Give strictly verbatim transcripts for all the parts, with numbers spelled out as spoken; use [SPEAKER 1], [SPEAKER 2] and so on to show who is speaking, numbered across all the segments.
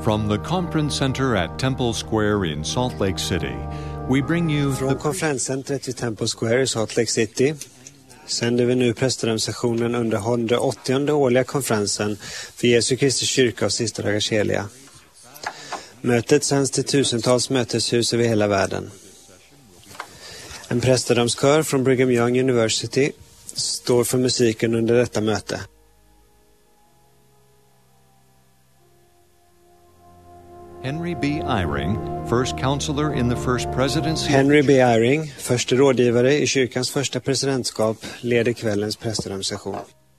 [SPEAKER 1] From the conference center at Temple Square in Salt Lake City, we bring you
[SPEAKER 2] Från konferenscentret vid Temple Square i Salt Lake City sänder vi nu prästedömssessionen under hundraåttionde årliga konferensen för Jesu Kristi kyrka och sista dagars heliga. Mötet sänds till tusentals möteshus över hela världen. En prästedömskör från Brigham Young University står för musiken under detta möte.
[SPEAKER 1] Henry B. Eyring, first counselor in the first presidency.
[SPEAKER 2] Henry B. Eyring, förste rådgivare i kyrkans första presidentskap, leder kvällens prästedömssession.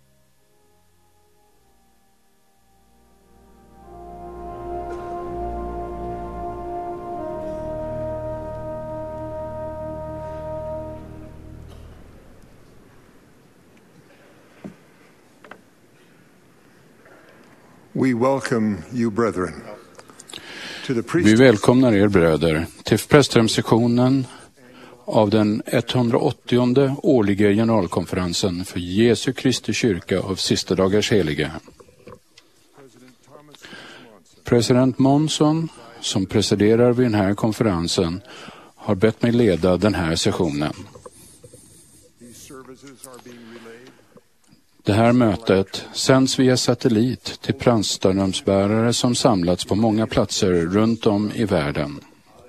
[SPEAKER 3] We welcome you, brethren.
[SPEAKER 4] Vi välkomnar er bröder till prästedömssessionen av den etthundraåttionde årliga generalkonferensen för Jesu Kristi kyrka av sista dagars heliga. President Monson, som presiderar vid den här konferensen, har bett mig leda den här sessionen. Det här mötet sänds via satellit till prästedömsbärare som samlats på många platser runt om i världen.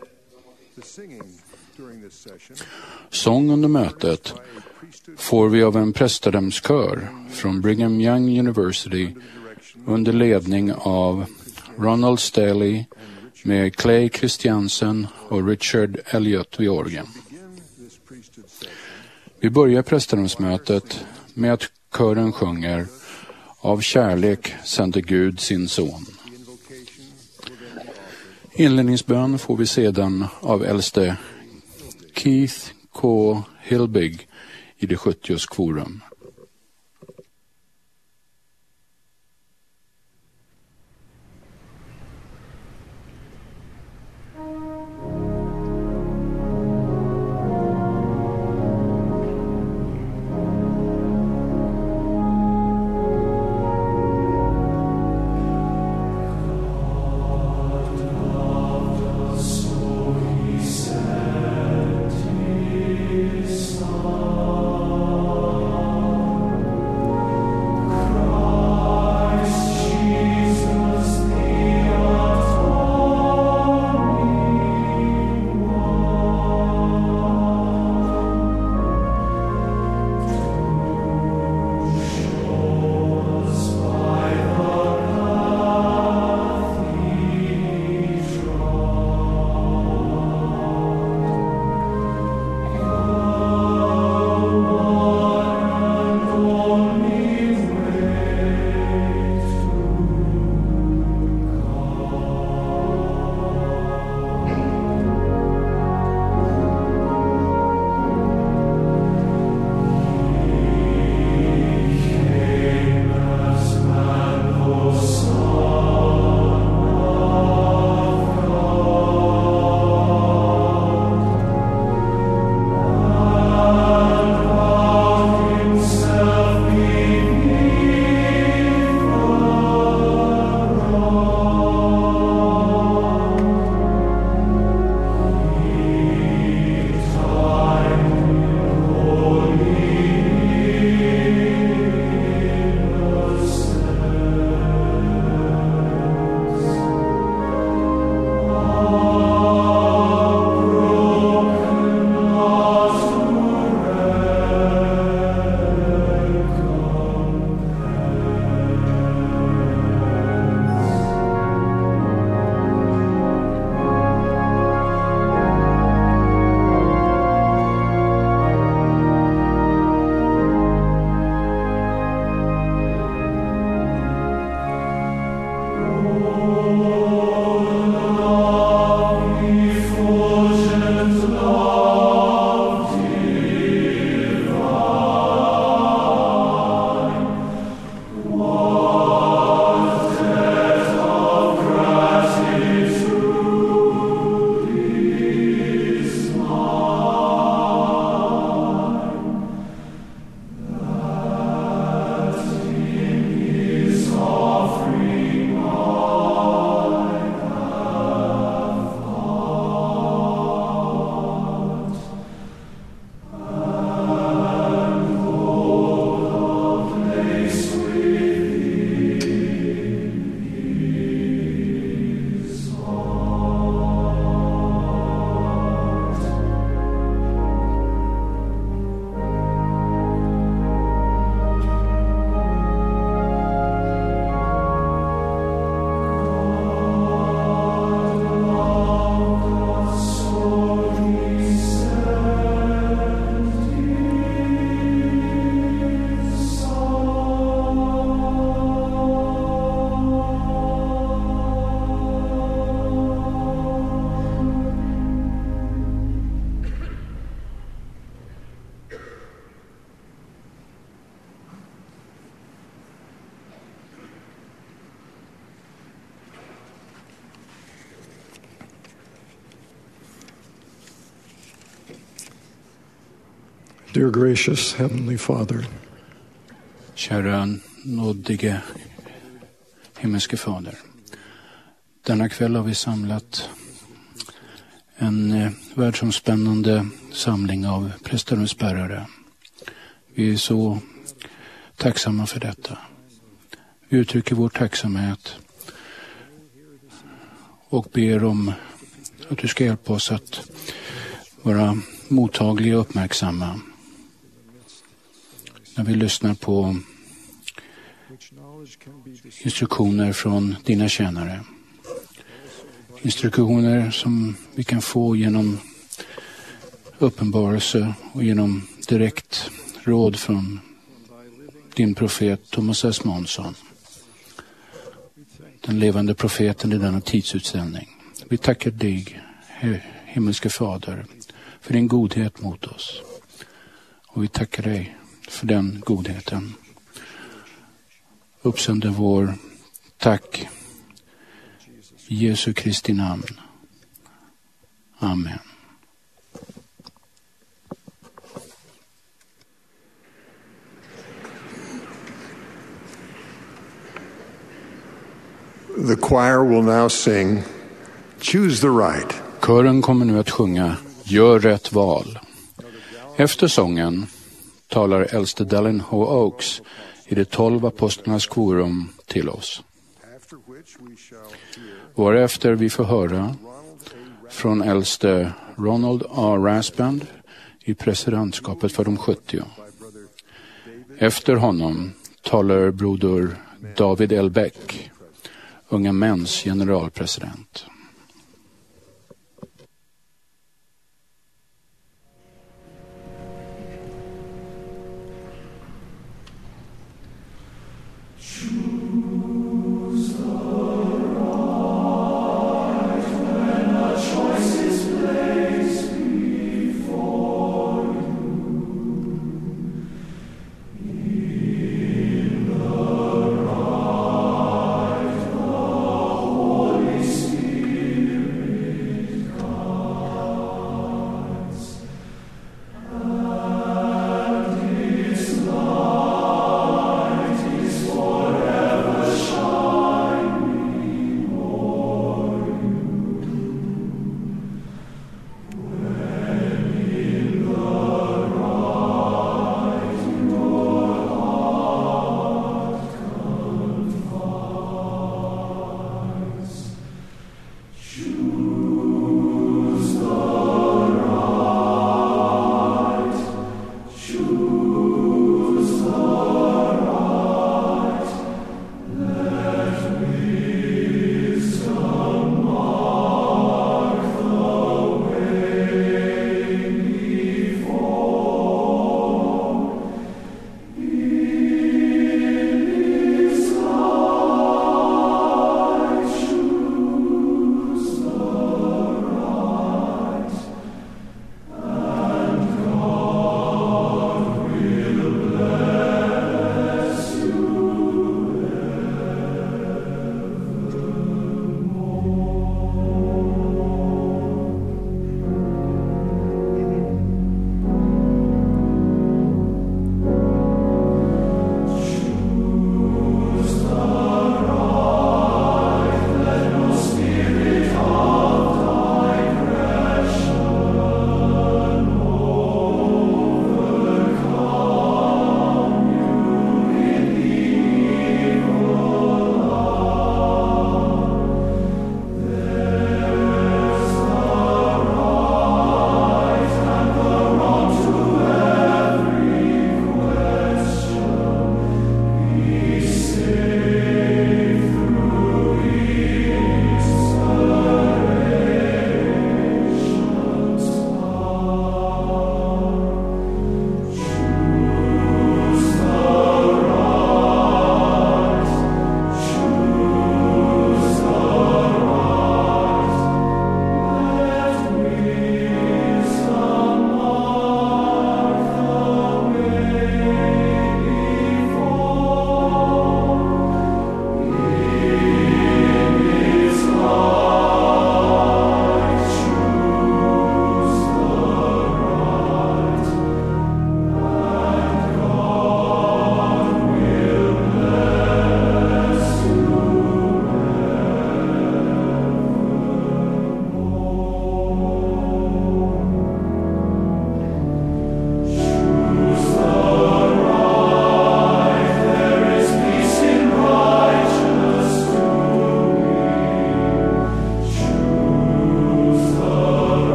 [SPEAKER 4] Sång under mötet får vi av en prästedömskör från Brigham Young University under ledning av Ronald Staley med Clay Christiansen och Richard Elliott vid orgeln. Vi börjar prästedömsmötet med att kören sjunger Av kärlek sände Gud sin son. Inledningsbön får vi sedan av äldste Keith K. Hilbig i det sjuttioårs kvorum.
[SPEAKER 5] Oh Dear gracious Heavenly Father,
[SPEAKER 4] kära nådige himmelske Fader. Denna kväll har vi samlat en eh, världsomspännande samling av präster och spärrare. Vi är så tacksamma för detta. Vi uttrycker vår tacksamhet och ber om att du ska hjälpa oss att vara mottagliga och uppmärksamma när vi lyssnar på instruktioner från dina tjänare. Instruktioner som vi kan få genom uppenbarelse och genom direkt råd från din profet Thomas S. Månsson, den levande profeten i denna tidsutställning. Vi tackar dig, himmelske Fader, för din godhet mot oss. Och vi tackar dig för den godheten. Uppsänder vår tack i Jesu Kristi namn. Amen.
[SPEAKER 3] The choir will now sing Choose the Right.
[SPEAKER 4] Kören kommer nu att sjunga Gör rätt val. Efter sången talar äldste Dallin H. Oaks i de tolv apostlarnas korum till oss. Varefter vi får höra från äldste Ronald A. Rasband i presidentskapet för de sjuttio. Efter honom talar broder David L. Beck, Unga mäns generalpresident.
[SPEAKER 6] Spirit.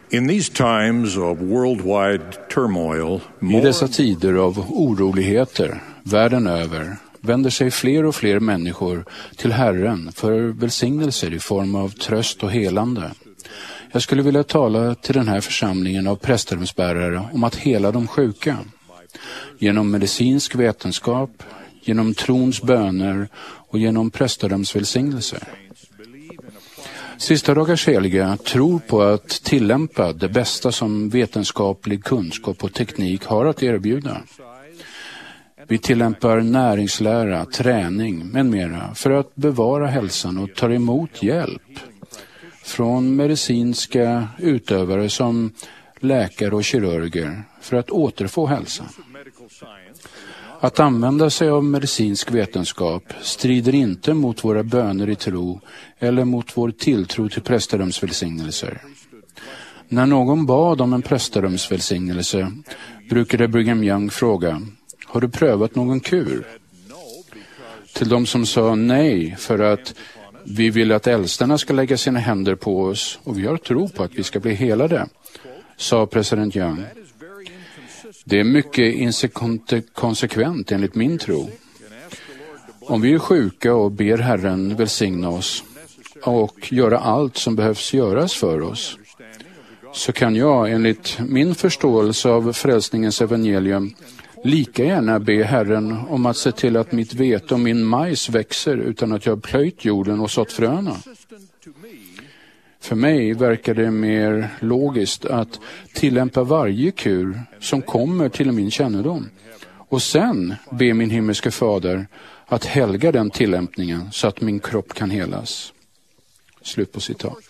[SPEAKER 3] In these times of worldwide turmoil,
[SPEAKER 4] I dessa tider av oroligheter världen över vänder sig fler och fler människor till Herren för välsignelser i form av tröst och helande. Jag skulle vilja tala till den här församlingen av prästerhemsbärare om att hela de sjuka. Genom medicinsk vetenskap, genom trons böner och genom prästerhems välsignelser. Sista dagars heliga tror på att tillämpa det bästa som vetenskaplig kunskap och teknik har att erbjuda. Vi tillämpar näringslära, träning med mera för att bevara hälsan och ta emot hjälp från medicinska utövare som läkare och kirurger för att återfå hälsan. Att använda sig av medicinsk vetenskap strider inte mot våra böner i tro eller mot vår tilltro till prästerhems välsignelser. När någon bad om en prästerhems välsignelse brukade Brigham Young fråga: har du prövat någon kur? Till de som sa nej för att vi vill att äldsterna ska lägga sina händer på oss och vi har tro på att vi ska bli helade, sa president Young. Det är mycket inkonsekvent enligt min tro. Om vi är sjuka och ber Herren välsigna oss och göra allt som behövs göras för oss, så kan jag enligt min förståelse av frälsningens evangelium lika gärna be Herren om att se till att mitt vete och min majs växer utan att jag har plöjt jorden och sått fröna. För mig verkar det mer logiskt att tillämpa varje kur som kommer till min kännedom och sen be min himmelske fader att helga den tillämpningen så att min kropp kan helas. Slut på citat.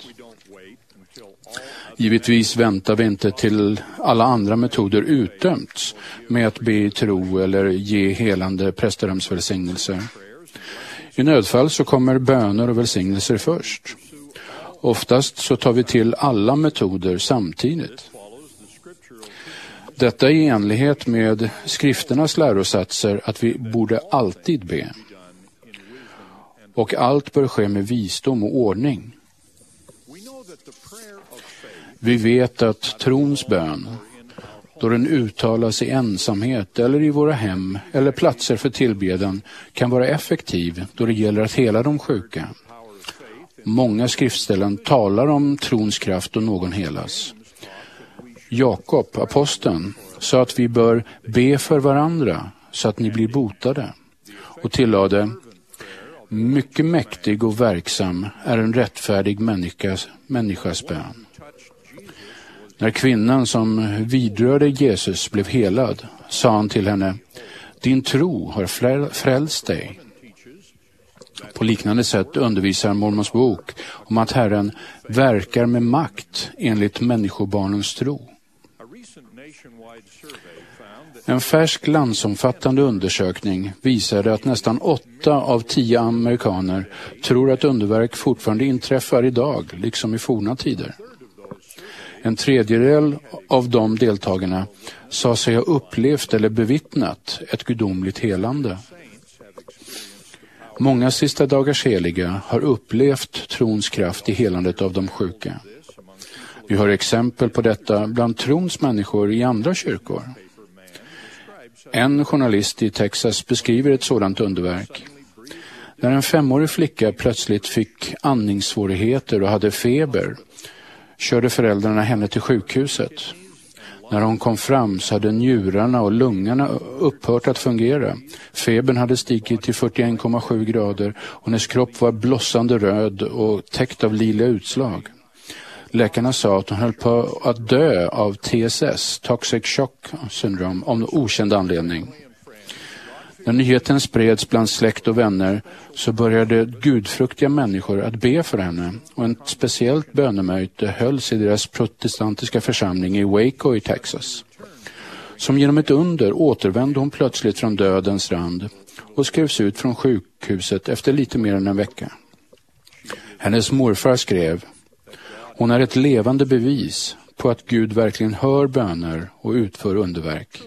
[SPEAKER 4] Givetvis väntar vi inte till alla andra metoder utdömts med att be i tro eller ge helande prästerhems välsignelser. I nödfall så kommer böner och välsignelser först. Oftast så tar vi till alla metoder samtidigt. Detta är i enlighet med skrifternas lärosatser att vi borde alltid be. Och allt bör ske med visdom och ordning. Vi vet att trons bön, då den uttalas i ensamhet eller i våra hem eller platser för tillbedjan, kan vara effektiv då det gäller att hela de sjuka. Många skriftställen talar om trons kraft och någon helas. Jakob, aposteln, sa att vi bör be för varandra så att ni blir botade. Och tillade: mycket mäktig och verksam är en rättfärdig människas, människas bön. När kvinnan som vidrörde Jesus blev helad sa han till henne: din tro har frälst dig. På liknande sätt undervisar Mormons bok om att Herren verkar med makt enligt människobarnens tro. En färsk landsomfattande undersökning visade att nästan åtta av tio amerikaner tror att underverk fortfarande inträffar idag, liksom i forna tider. En tredjedel av de deltagarna sa sig ha upplevt eller bevittnat ett gudomligt helande. Många sista dagars heliga har upplevt trons kraft i helandet av de sjuka. Vi har exempel på detta bland trons människor i andra kyrkor. En journalist i Texas beskriver ett sådant underverk. När en femårig flicka plötsligt fick andningssvårigheter och hade feber körde föräldrarna henne till sjukhuset. När hon kom fram så hade njurarna och lungorna upphört att fungera. Febern hade stigit till fyrtioen komma sju grader och hennes kropp var blossande röd och täckt av lila utslag. Läkarna sa att hon höll på att dö av T S S, Toxic Shock Syndrome, om okänd anledning. När nyheten spreds bland släkt och vänner så började gudfruktiga människor att be för henne och ett speciellt bönemöte hölls i deras protestantiska församling i Waco i Texas. Som genom ett under återvände hon plötsligt från dödens rand och skrevs ut från sjukhuset efter lite mer än en vecka. Hennes morfar skrev: hon är ett levande bevis på att Gud verkligen hör böner och utför underverk.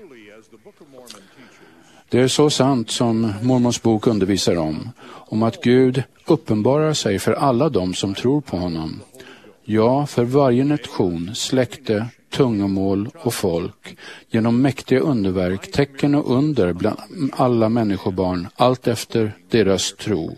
[SPEAKER 4] Det är så sant som Mormons bok undervisar om, om att Gud uppenbarar sig för alla dem som tror på honom. Ja, för varje nation, släkte, tungomål och folk, genom mäktiga underverk, tecken och under bland alla människobarn, allt efter deras tro.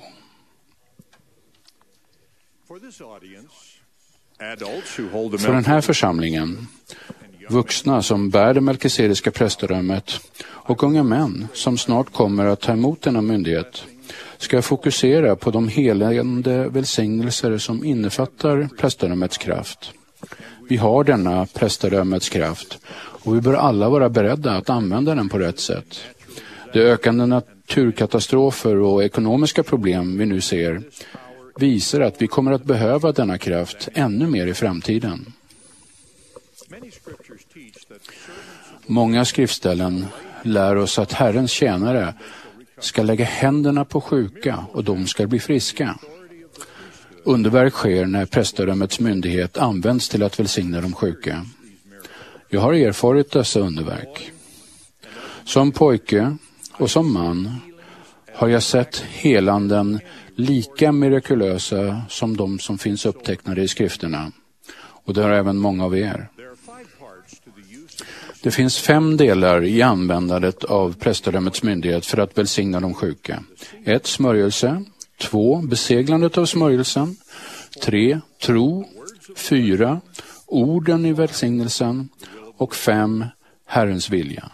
[SPEAKER 4] För den här församlingen, vuxna som bär det melkisediska prästdömet och unga män som snart kommer att ta emot denna myndighet, ska fokusera på de helande välsignelser som innefattar prästdömets kraft. Vi har denna prästdömets kraft och vi bör alla vara beredda att använda den på rätt sätt. De ökande naturkatastrofer och ekonomiska problem vi nu ser visar att vi kommer att behöva denna kraft ännu mer i framtiden. Många skriftställen lär oss att Herrens tjänare ska lägga händerna på sjuka och de ska bli friska. Underverk sker när prästdömets myndighet används till att välsigna de sjuka. Jag har erfarit dessa underverk. Som pojke och som man har jag sett helanden lika mirakulösa som de som finns upptecknade i skrifterna. Och det har även många av er. Det finns fem delar i användandet av prästdömets myndighet för att välsigna de sjuka. Ett, smörjelse. Två, beseglandet av smörjelsen. Tre, tro. Fyra, orden i välsignelsen. Och fem, Herrens vilja.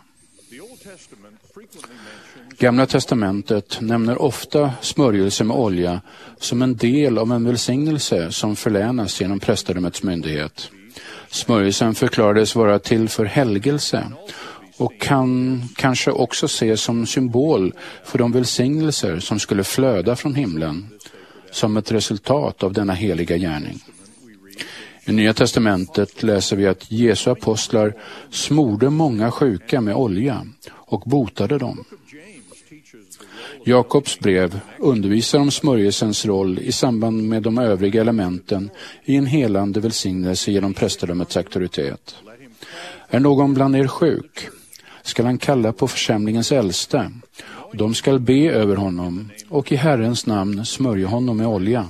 [SPEAKER 4] Gamla testamentet nämner ofta smörjelse med olja som en del av en välsignelse som förlänas genom prästdömets myndighet. Smörjelsen förklarades vara till för helgelse och kan kanske också ses som symbol för de välsignelser som skulle flöda från himlen som ett resultat av denna heliga gärning. I Nya testamentet läser vi att Jesu apostlar smorde många sjuka med olja och botade dem. Jakobs brev undervisar om smörjelsens roll i samband med de övriga elementen i en helande välsignelse genom prästdömets auktoritet. Är någon bland er sjuk, skall han kalla på församlingens äldste. De skall be över honom och i Herrens namn smörja honom med olja.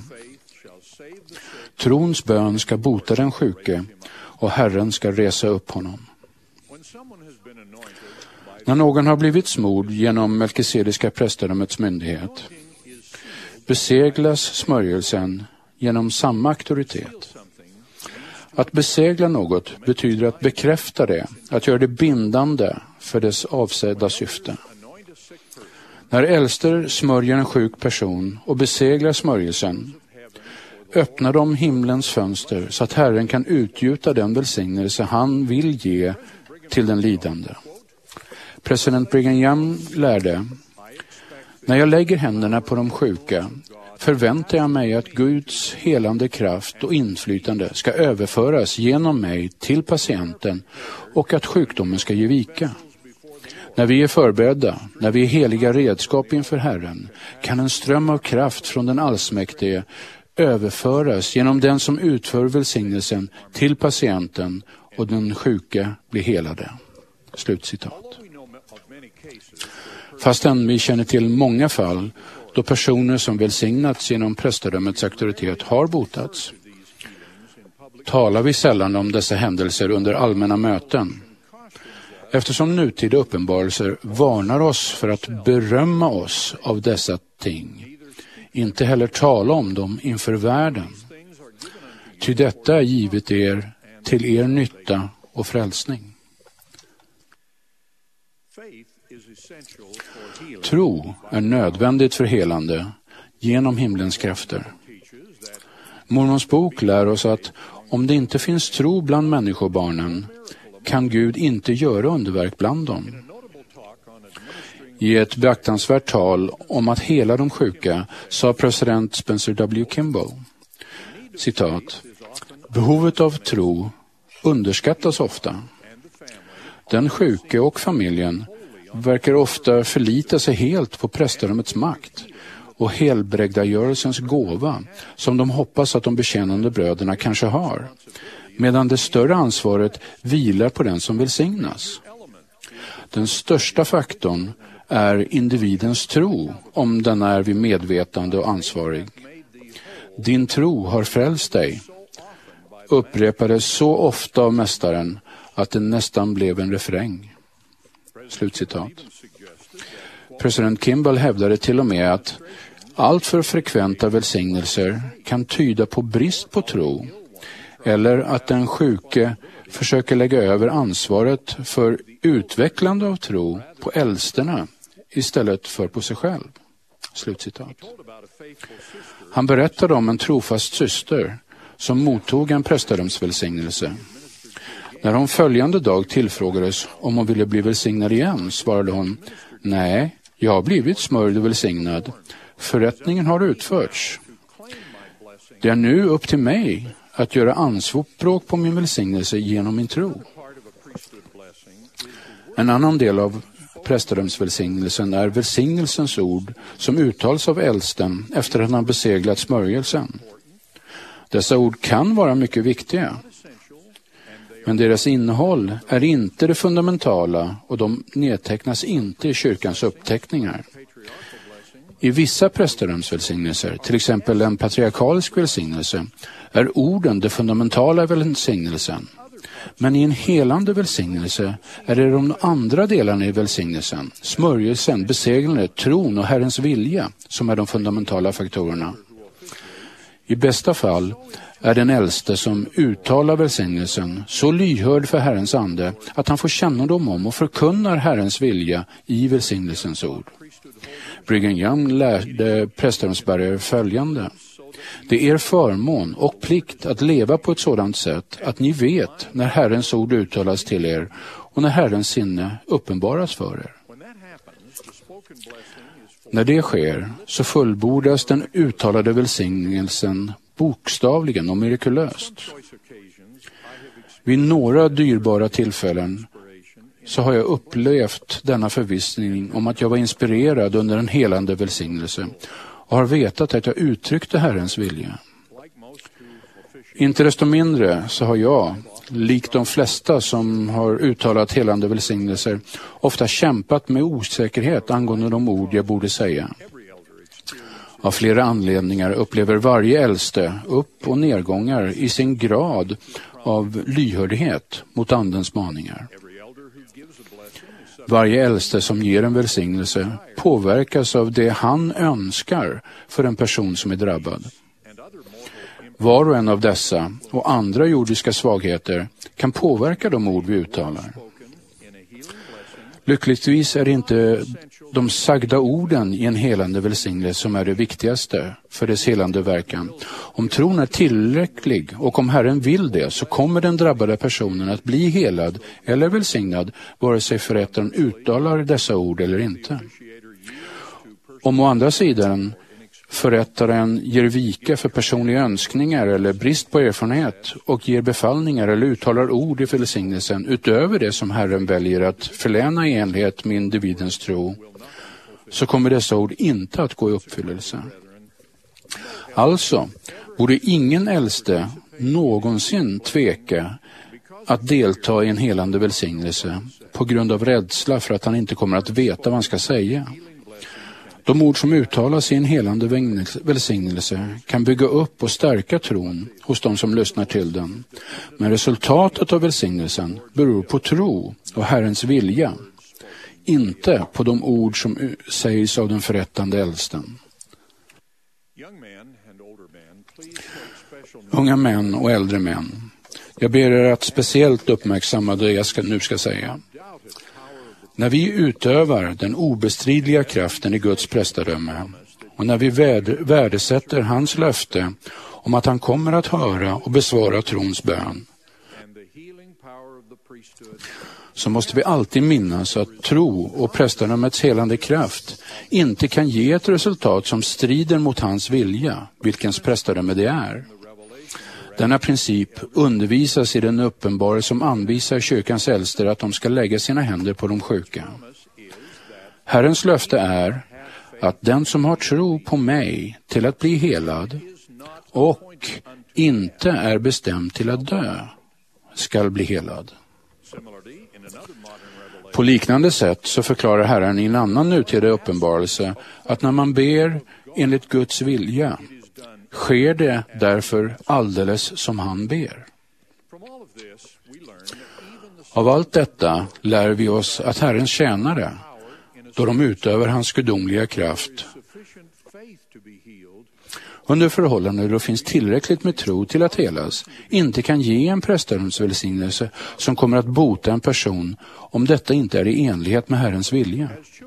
[SPEAKER 4] Trons bön ska bota den sjuke och Herren ska resa upp honom. När någon har blivit smord genom melkisediska prästdömets myndighet beseglas smörjelsen genom samma auktoritet. Att besegla något betyder att bekräfta det, att göra det bindande för dess avsedda syfte. När äldster smörjer en sjuk person och beseglar smörjelsen öppnar de himlens fönster så att Herren kan utgjuta den välsignelse han vill ge till den lidande. President Brigham Young lärde: när jag lägger händerna på de sjuka förväntar jag mig att Guds helande kraft och inflytande ska överföras genom mig till patienten och att sjukdomen ska ge vika. När vi är förberedda, när vi är heliga redskap inför Herren, kan en ström av kraft från den allsmäktige överföras genom den som utför välsignelsen till patienten och den sjuka blir helade. Slutcitat. Fastän vi känner till många fall då personer som välsignats genom prästdömets auktoritet har botats, talar vi sällan om dessa händelser under allmänna möten. Eftersom nutida uppenbarelser varnar oss för att berömma oss av dessa ting, inte heller tala om dem inför världen. Ty detta är givet er till er nytta och frälsning. Tro är nödvändigt för helande genom himlens krafter. Mormons bok lär oss att om det inte finns tro bland människobarnen kan Gud inte göra underverk bland dem. I ett beaktansvärt tal om att hela de sjuka sa president Spencer W. Kimball, citat, behovet av tro underskattas ofta. Den sjuke och familjen verkar ofta förlita sig helt på prästdömets makt och helbrägdagörelsens gåva som de hoppas att de betjänande bröderna kanske har, medan det större ansvaret vilar på den som välsignas. Den största faktorn är individens tro, om den är vid medvetande och ansvarig. Din tro har frälst dig. upprepades så ofta av mästaren att det nästan blev en refräng. Slutcitat. President Kimball hävdade till och med att allt för frekventa välsignelser kan tyda på brist på tro, eller att den sjuke försöker lägga över ansvaret för utvecklande av tro på äldsterna istället för på sig själv. Slutcitat. Han berättade om en trofast syster som mottog en prästadömsvälsignelse. När hon följande dag tillfrågades om hon ville bli välsignad igen, svarade hon: nej, jag har blivit smörjd och välsignad. Förrättningen har utförts. Det är nu upp till mig att göra anspråk på min välsignelse genom min tro. En annan del av prästadömsvälsignelsen är välsignelsens ord som uttalas av äldsten efter att han beseglat smörjelsen. Dessa ord kan vara mycket viktiga, men deras innehåll är inte det fundamentala och de nedtecknas inte i kyrkans uppteckningar. I vissa prästadömsvälsignelser, till exempel en patriarkalisk välsignelse, är orden det fundamentala i välsignelsen. Men i en helande välsignelse är det de andra delarna i välsignelsen, smörjelsen, beseglandet, tron och Herrens vilja, som är de fundamentala faktorerna. I bästa fall är den äldste som uttalar välsignelsen så lyhörd för Herrens ande att han får kännedom om och förkunnar Herrens vilja i välsignelsens ord. Brigham Young lärde prästadömsbärare följande: det är er förmån och plikt att leva på ett sådant sätt att ni vet när Herrens ord uttalas till er och när Herrens sinne uppenbaras för er. När det sker så fullbordas den uttalade välsignelsen bokstavligen och mirakulöst. Vid några dyrbara tillfällen så har jag upplevt denna förvissning om att jag var inspirerad under en helande välsignelse och har vetat att jag uttryckte Herrens vilja. Inte desto mindre så har jag, likt de flesta som har uttalat helande välsignelser, ofta kämpat med osäkerhet angående de ord jag borde säga. Av flera anledningar upplever varje äldste upp- och nedgångar i sin grad av lyhördhet mot andens maningar. Varje äldste som ger en välsignelse påverkas av det han önskar för en person som är drabbad. Var och en av dessa och andra jordiska svagheter kan påverka de ord vi uttalar. Lyckligtvis är det inte de sagda orden i en helande välsignelse som är det viktigaste för dess helande verkan. Om tron är tillräcklig och om Herren vill det, så kommer den drabbade personen att bli helad eller välsignad vare sig förrättaren uttalar dessa ord eller inte. Om å andra sidan förrättaren ger vika för personliga önskningar eller brist på erfarenhet och ger befallningar eller uttalar ord i välsignelsen utöver det som Herren väljer att förläna i enlighet med individens tro, så kommer dessa ord inte att gå i uppfyllelse. Alltså borde ingen äldste någonsin tveka att delta i en helande välsignelse på grund av rädsla för att han inte kommer att veta vad han ska säga. De ord som uttalas i en helande välsignelse kan bygga upp och stärka tron hos de som lyssnar till den. Men resultatet av välsignelsen beror på tro och Herrens vilja, inte på de ord som sägs av den förrättande äldsten. Unga män och äldre män, jag ber er att speciellt uppmärksamma det jag ska, nu ska säga. När vi utövar den obestridliga kraften i Guds prästadöme och när vi värdesätter hans löfte om att han kommer att höra och besvara trons bön, så måste vi alltid minnas att tro och prästadömets helande kraft inte kan ge ett resultat som strider mot hans vilja, vilkens prästadöme det är. Denna princip undervisas i den uppenbarelse som anvisar kyrkans äldster att de ska lägga sina händer på de sjuka. Herrens löfte är att den som har tro på mig till att bli helad och inte är bestämd till att dö ska bli helad. På liknande sätt så förklarar Herren i en annan nutida uppenbarelse att när man ber enligt Guds vilja sker det därför alldeles som han ber. Av allt detta lär vi oss att Herrens tjänare, då de utövar hans gudomliga kraft, under förhållanden då det finns tillräckligt med tro till att helas, inte kan ge en prästärens välsignelse som kommer att bota en person om detta inte är i enlighet med Herrens vilja.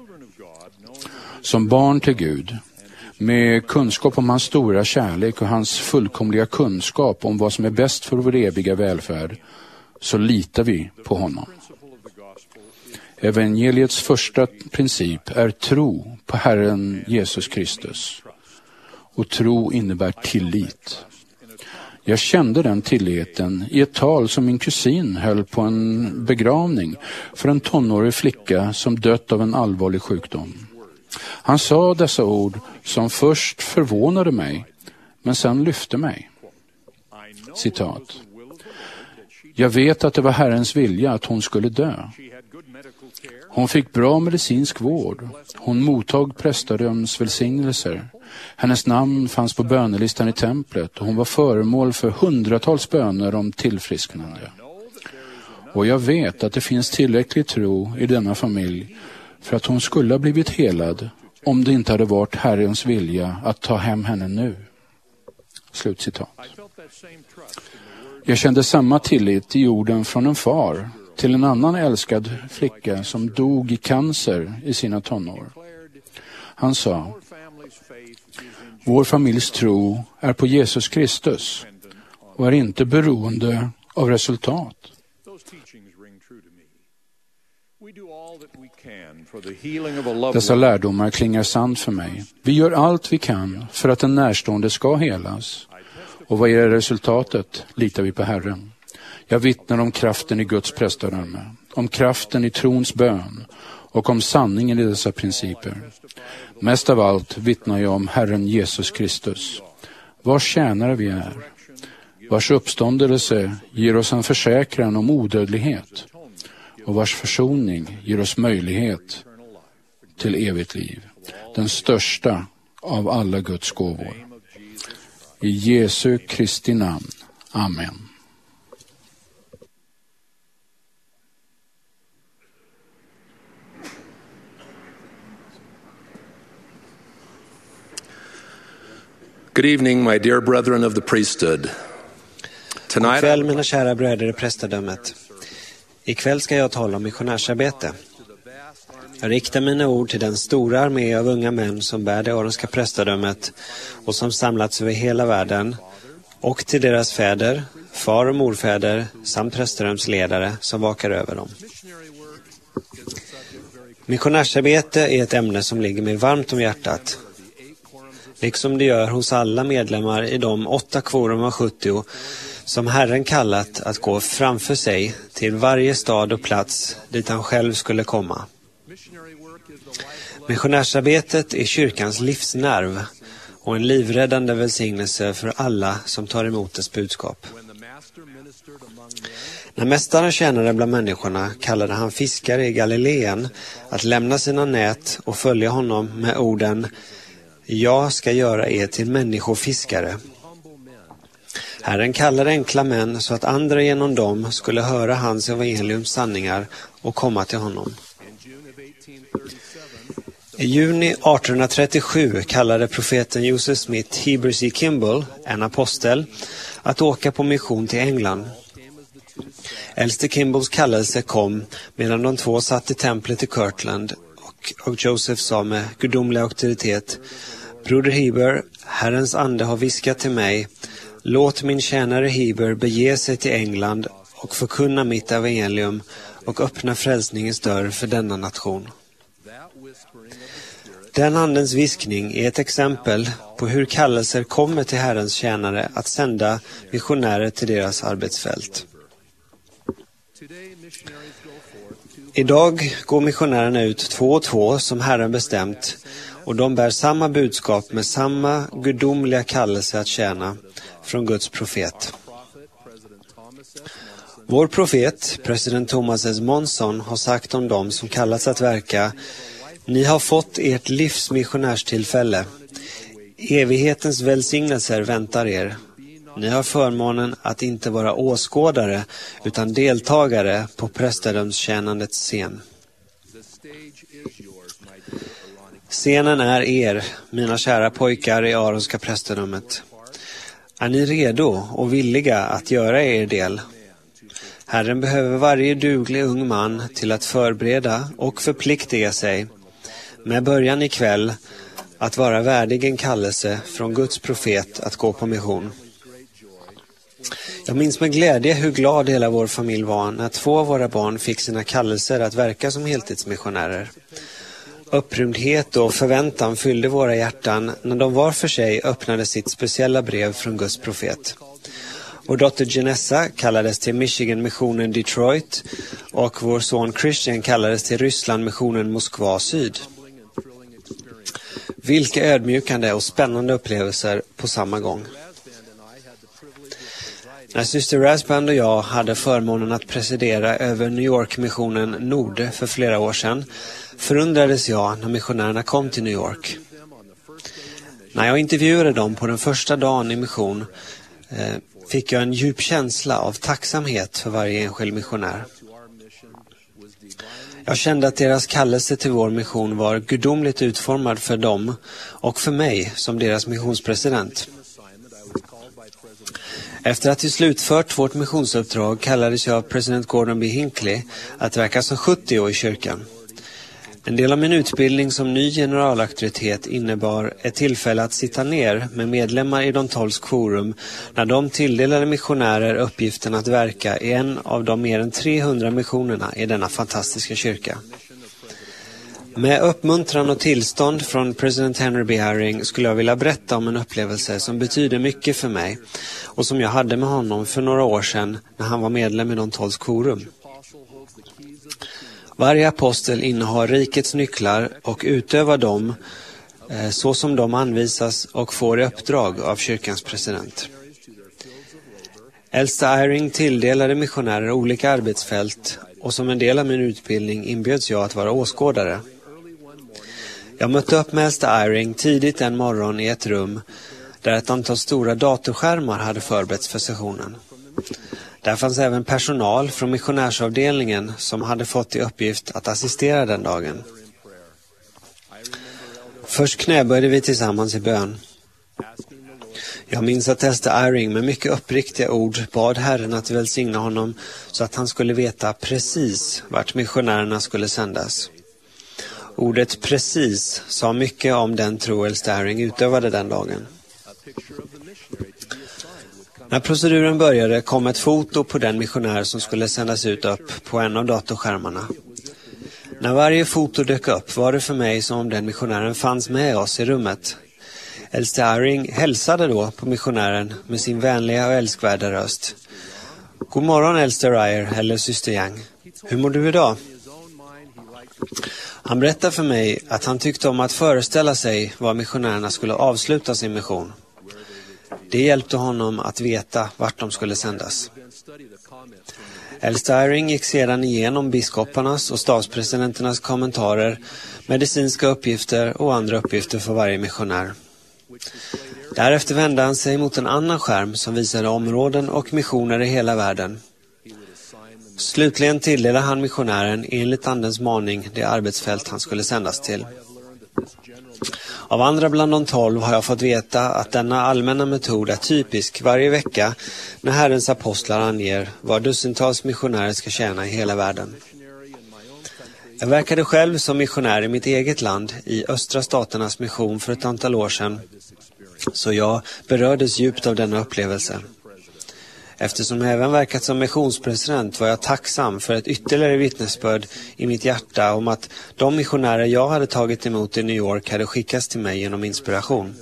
[SPEAKER 4] Som barn till Gud, med kunskap om hans stora kärlek och hans fullkomliga kunskap om vad som är bäst för vår eviga välfärd, så litar vi på honom. Evangeliets första princip är tro på Herren Jesus Kristus. Och tro innebär tillit. Jag kände den tilliten i ett tal som min kusin höll på en begravning för en tonårig flicka som dött av en allvarlig sjukdom. Han sa dessa ord som först förvånade mig, men sen lyfte mig. Citat. Jag vet att det var Herrens vilja att hon skulle dö. Hon fick bra medicinsk vård. Hon mottog prästadöms välsignelser. Hennes namn fanns på bönelistan i templet och hon var föremål för hundratals böner om tillfrisknande. Och jag vet att det finns tillräcklig tro i denna familj för att hon skulle ha blivit helad om det inte hade varit Herrens vilja att ta hem henne nu. Slutcitat. Jag kände samma tillit i orden från en far till en annan älskad flicka som dog i cancer i sina tonår. Han sa: vår familjs tro är på Jesus Kristus och är inte beroende av resultat. Dessa lärdomar klingar sant för mig. Vi gör allt vi kan för att en närstående ska helas. Och vad är resultatet? Litar vi på Herren. Jag vittnar om kraften i Guds prästadöme, om kraften i trons bön och om sanningen i dessa principer. Mest av allt vittnar jag om Herren Jesus Kristus, vars tjänare vi är, vars uppståndelse ger oss en försäkran om odödlighet och vars försoning ger oss möjlighet till evigt liv, den största av alla Guds gåvor. I Jesu Kristi namn. Amen.
[SPEAKER 6] Good evening, my dear brethren of the priesthood.
[SPEAKER 2] God kväll, mina kära bröder i prästadömet. Ikväll ska jag tala om missionärsarbete. Jag riktar mina ord till den stora armé av unga män som bär det aronska prästadömet och som samlats över hela världen, och till deras fäder, far- och morfäder samt prästadömsledare som vakar över dem. Missionärsarbete är ett ämne som ligger mig varmt om hjärtat, liksom det gör hos alla medlemmar i de åtta kvorum av sjuttio som Herren kallat att gå framför sig till varje stad och plats dit han själv skulle komma. Missionärsarbetet är kyrkans livsnerv och en livräddande välsignelse för alla som tar emot dess budskap. När mästaren tjänade bland människorna kallade han fiskare i Galileen att lämna sina nät och följa honom med orden: jag ska göra er till människofiskare. Herren kallade enkla män så att andra genom dem skulle höra hans evangeliums sanningar och komma till honom. I juni arton trettiosju kallade profeten Joseph Smith Heber C. Kimball, en apostel, att åka på mission till England. Äldste Kimballs kallelse kom medan de två satt i templet i Kirtland, och, och Joseph sa med gudomlig auktoritet: broder Heber, Herrens ande har viskat till mig, låt min tjänare Heber bege sig till England och förkunna mitt evangelium och öppna frälsningens dörr för denna nation. Den andens viskning är ett exempel på hur kallelser kommer till Herrens tjänare att sända missionärer till deras arbetsfält. Idag går missionärerna ut två och två som Herren bestämt, och de bär samma budskap med samma gudomliga kallelse att tjäna från Guds profet. Vår profet, president Thomas S. Monson, har sagt om dem som kallats att verka: ni har fått ert livs missionärstillfälle. Evighetens välsignelser väntar er. Ni har förmånen att inte vara åskådare utan deltagare på prästedömstjänandets scen. Scenen är er, mina kära pojkar i aronska prästedömet. Är ni redo och villiga att göra er del? Herren behöver varje duglig ung man till att förbereda och förpliktiga sig, med början ikväll, att vara värdig en kallelse från Guds profet att gå på mission. Jag minns med glädje hur glad hela vår familj var när två av våra barn fick sina kallelser att verka som heltidsmissionärer. Upprymdhet och förväntan fyllde våra hjärtan när de var för sig öppnade sitt speciella brev från Guds profet. Vår dotter Janessa kallades till Michigan-missionen Detroit och vår son Christian kallades till Ryssland-missionen Moskva Syd. Vilka ödmjukande och spännande upplevelser på samma gång. När syster Rasband och jag hade förmånen att presidera över New York-missionen Nord för flera år sedan förundrades jag när missionärerna kom till New York. När jag intervjuade dem på den första dagen i mission eh, fick jag en djup känsla av tacksamhet för varje enskild missionär. Jag kände att deras kallelse till vår mission var gudomligt utformad för dem och för mig som deras missionspresident. Efter att vi slutfört vårt missionsuppdrag kallades jag av president Gordon B. Hinckley att verka som sjuttio i kyrkan. En del av min utbildning som ny generalauktoritet innebar ett tillfälle att sitta ner med medlemmar i de tolvs quorum när de tilldelade missionärer uppgiften att verka i en av de mer än trehundra missionerna i denna fantastiska kyrka. Med uppmuntran och tillstånd från president Henry B. Eyring skulle jag vilja berätta om en upplevelse som betyder mycket för mig och som jag hade med honom för några år sedan när han var medlem i de tolvs quorum. Varje apostel innehar rikets nycklar och utövar dem eh, så som de anvisas och får i uppdrag av kyrkans president. Äldste Eyring tilldelade missionärer olika arbetsfält och som en del av min utbildning inbjöds jag att vara åskådare. Jag mötte upp med äldste Eyring tidigt en morgon i ett rum där ett antal stora datorskärmar hade förberetts för sessionen. Där fanns även personal från missionärsavdelningen som hade fått i uppgift att assistera den dagen. Först knäböjde vi tillsammans i bön. Jag minns att äldste Eyring med mycket uppriktiga ord bad Herren att välsigna honom så att han skulle veta precis vart missionärerna skulle sändas. Ordet precis sa mycket om den tro äldste Eyring utövade den dagen. När proceduren började kom ett foto på den missionär som skulle sändas ut upp på en av datorskärmarna. När varje foto dök upp var det för mig som om den missionären fanns med oss i rummet. Äldste Eyring hälsade då på missionären med sin vänliga och älskvärda röst. God morgon äldste Ryer eller syster Young. Hur mår du idag? Han berättade för mig att han tyckte om att föreställa sig var missionärerna skulle avsluta sin mission. Det hjälpte honom att veta vart de skulle sändas. Äldste Eyring gick sedan igenom biskoparnas och statspresidenternas kommentarer, medicinska uppgifter och andra uppgifter för varje missionär. Därefter vände han sig mot en annan skärm som visade områden och missioner i hela världen. Slutligen tilldelade han missionären enligt andens maning det arbetsfält han skulle sändas till. Av andra bland de tolv har jag fått veta att denna allmänna metod är typisk varje vecka när Herrens apostlar anger var dussintals missionärer ska tjäna i hela världen. Jag verkade själv som missionär i mitt eget land i östra staternas mission för ett antal år sedan, så jag berördes djupt av denna upplevelse. Eftersom jag även verkat som missionspresident var jag tacksam för ett ytterligare vittnesbörd i mitt hjärta om att de missionärer jag hade tagit emot i New York hade skickats till mig genom inspiration.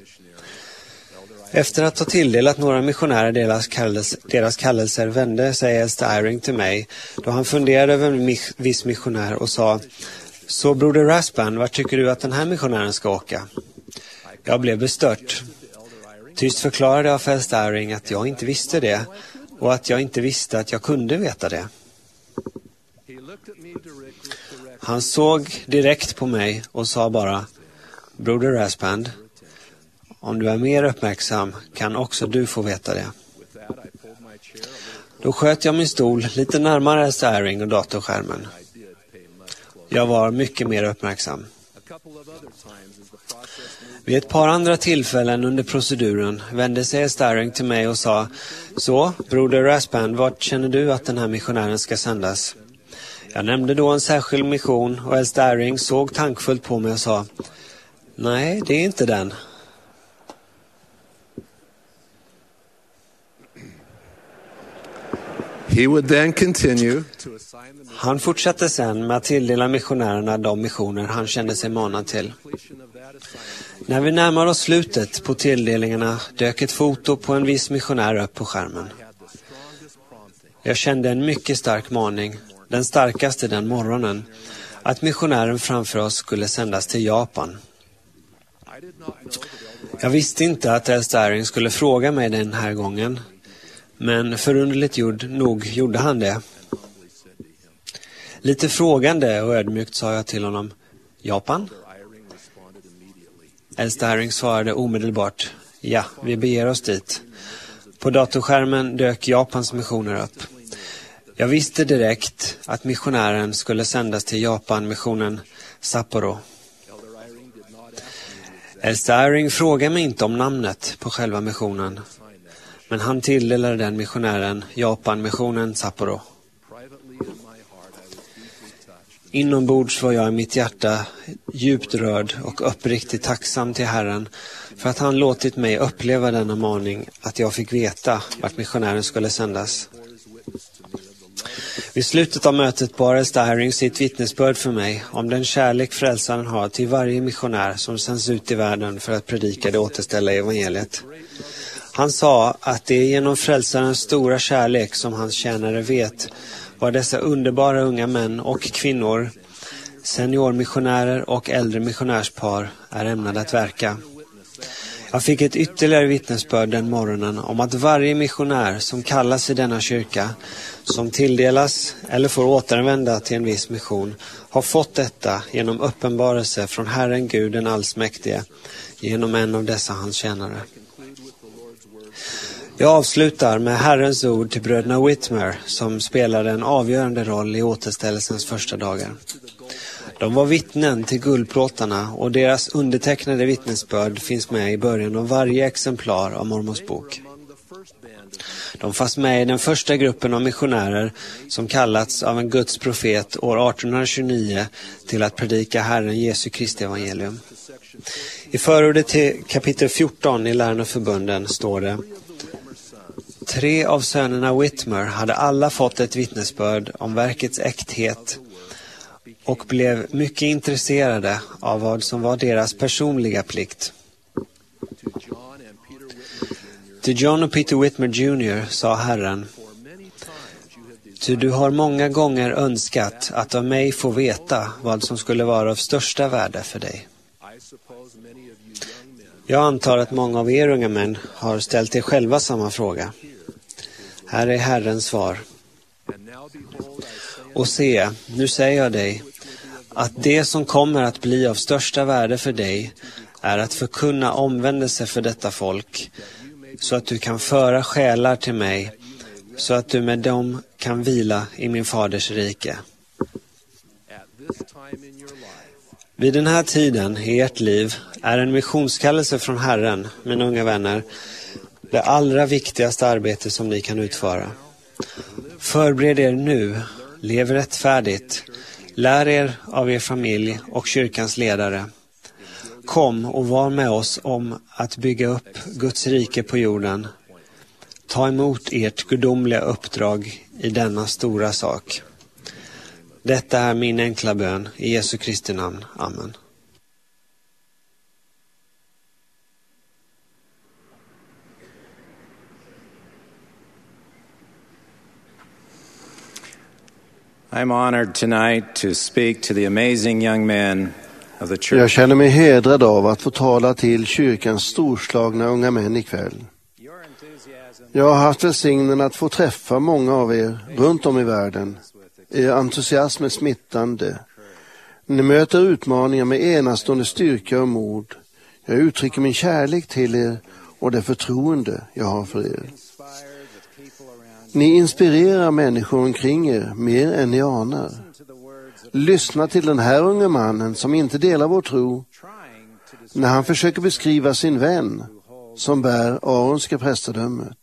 [SPEAKER 2] Efter att ha tilldelat några missionärer deras, kallelse, deras kallelser vände sig äldste Eyring till mig då han funderade över en viss missionär och sa: Så broder Rasband, var tycker du att den här missionären ska åka? Jag blev bestört. Tyst förklarade jag för äldste Eyring att jag inte visste det och att jag inte visste att jag kunde veta det. Han såg direkt på mig och sa bara: Broder Rasband, om du är mer uppmärksam kan också du få veta det. Då sköt jag min stol lite närmare Staring och datorskärmen. Jag var mycket mer uppmärksam. Vid ett par andra tillfällen under proceduren vände sig Staring till mig och sa: Så, broder Rasband, vart känner du att den här missionären ska sändas? Jag nämnde då en särskild mission och Staring såg tankfullt på mig och sa: Nej, det är inte den.
[SPEAKER 6] He would then continue to assign the
[SPEAKER 2] Han fortsatte sen med att tilldela missionärerna de missioner han kände sig manad till. När vi närmar oss slutet på tilldelningarna dök ett foto på en viss missionär upp på skärmen. Jag kände en mycket stark maning, den starkaste den morgonen, att missionären framför oss skulle sändas till Japan. Jag visste inte att El Staring skulle fråga mig den här gången, men förunderligt gjord nog gjorde han det. Lite frågande och ödmjukt sa jag till honom: Japan? El Staring svarade omedelbart: Ja, vi beger oss dit. På datorskärmen dök Japans missioner upp. Jag visste direkt att missionären skulle sändas till Japan-missionen Sapporo. El Staring frågade mig inte om namnet på själva missionen, men han tilldelade den missionären Japan-missionen Sapporo. Inombords var jag i mitt hjärta djupt rörd och uppriktigt tacksam till Herren för att han låtit mig uppleva denna maning att jag fick veta vart missionären skulle sändas. Vid slutet av mötet bar El Staring sitt vittnesbörd för mig om den kärlek frälsaren har till varje missionär som sänds ut i världen för att predika det återställda evangeliet. Han sa att det är genom frälsarens stora kärlek som hans tjänare vet var dessa underbara unga män och kvinnor, seniormissionärer och äldre missionärspar är ämnade att verka. Jag fick ett ytterligare vittnesbörd den morgonen om att varje missionär som kallas i denna kyrka, som tilldelas eller får återvända till en viss mission, har fått detta genom uppenbarelse från Herren Gud den allsmäktige, genom en av dessa hans tjänare. Jag avslutar med Herrens ord till bröderna Whitmer som spelade en avgörande roll i återställelsens första dagar. De var vittnen till guldplåtarna och deras undertecknade vittnesbörd finns med i början av varje exemplar av Mormons bok. De fanns med i den första gruppen av missionärer som kallats av en Guds profet år arton tjugonio till att predika Herren Jesu Kristi evangelium. I förordet till kapitel fjorton i Läran och förbunden står det: Tre av sönerna Whitmer hade alla fått ett vittnesbörd om verkets äkthet och blev mycket intresserade av vad som var deras personliga plikt. Till John och Peter Whitmer junior sa Herren: Ty du har många gånger önskat att av mig få veta vad som skulle vara av största värde för dig. Jag antar att många av er unga män har ställt er själva samma fråga. Här är Herrens svar. Och se, nu säger jag dig att det som kommer att bli av största värde för dig är att förkunna omvändelse för detta folk, så att du kan föra själar till mig, så att du med dem kan vila i min faders rike. Vid den här tiden i ert liv är en missionskallelse från Herren, mina unga vänner, det allra viktigaste arbete som ni kan utföra. Förbered er nu, lev rättfärdigt, lär er av er familj och kyrkans ledare. Kom och var med oss om att bygga upp Guds rike på jorden. Ta emot ert gudomliga uppdrag i denna stora sak. Detta är min enkla bön i Jesu Kristi namn. Amen.
[SPEAKER 7] I'm honored tonight to speak to the amazing young men of the church.
[SPEAKER 8] Jag känner mig hedrad av att få tala till kyrkans storslagna unga män ikväll. Jag har haft välsignen att få träffa många av er runt om i världen. Er entusiasm är smittande. Ni möter utmaningar med enastående styrka och mod. Jag uttrycker min kärlek till er och det förtroende jag har för er. Ni inspirerar människor omkring er mer än ni anar. Lyssna till den här unge mannen som inte delar vår tro när han försöker beskriva sin vän som bär aronska prästadömet.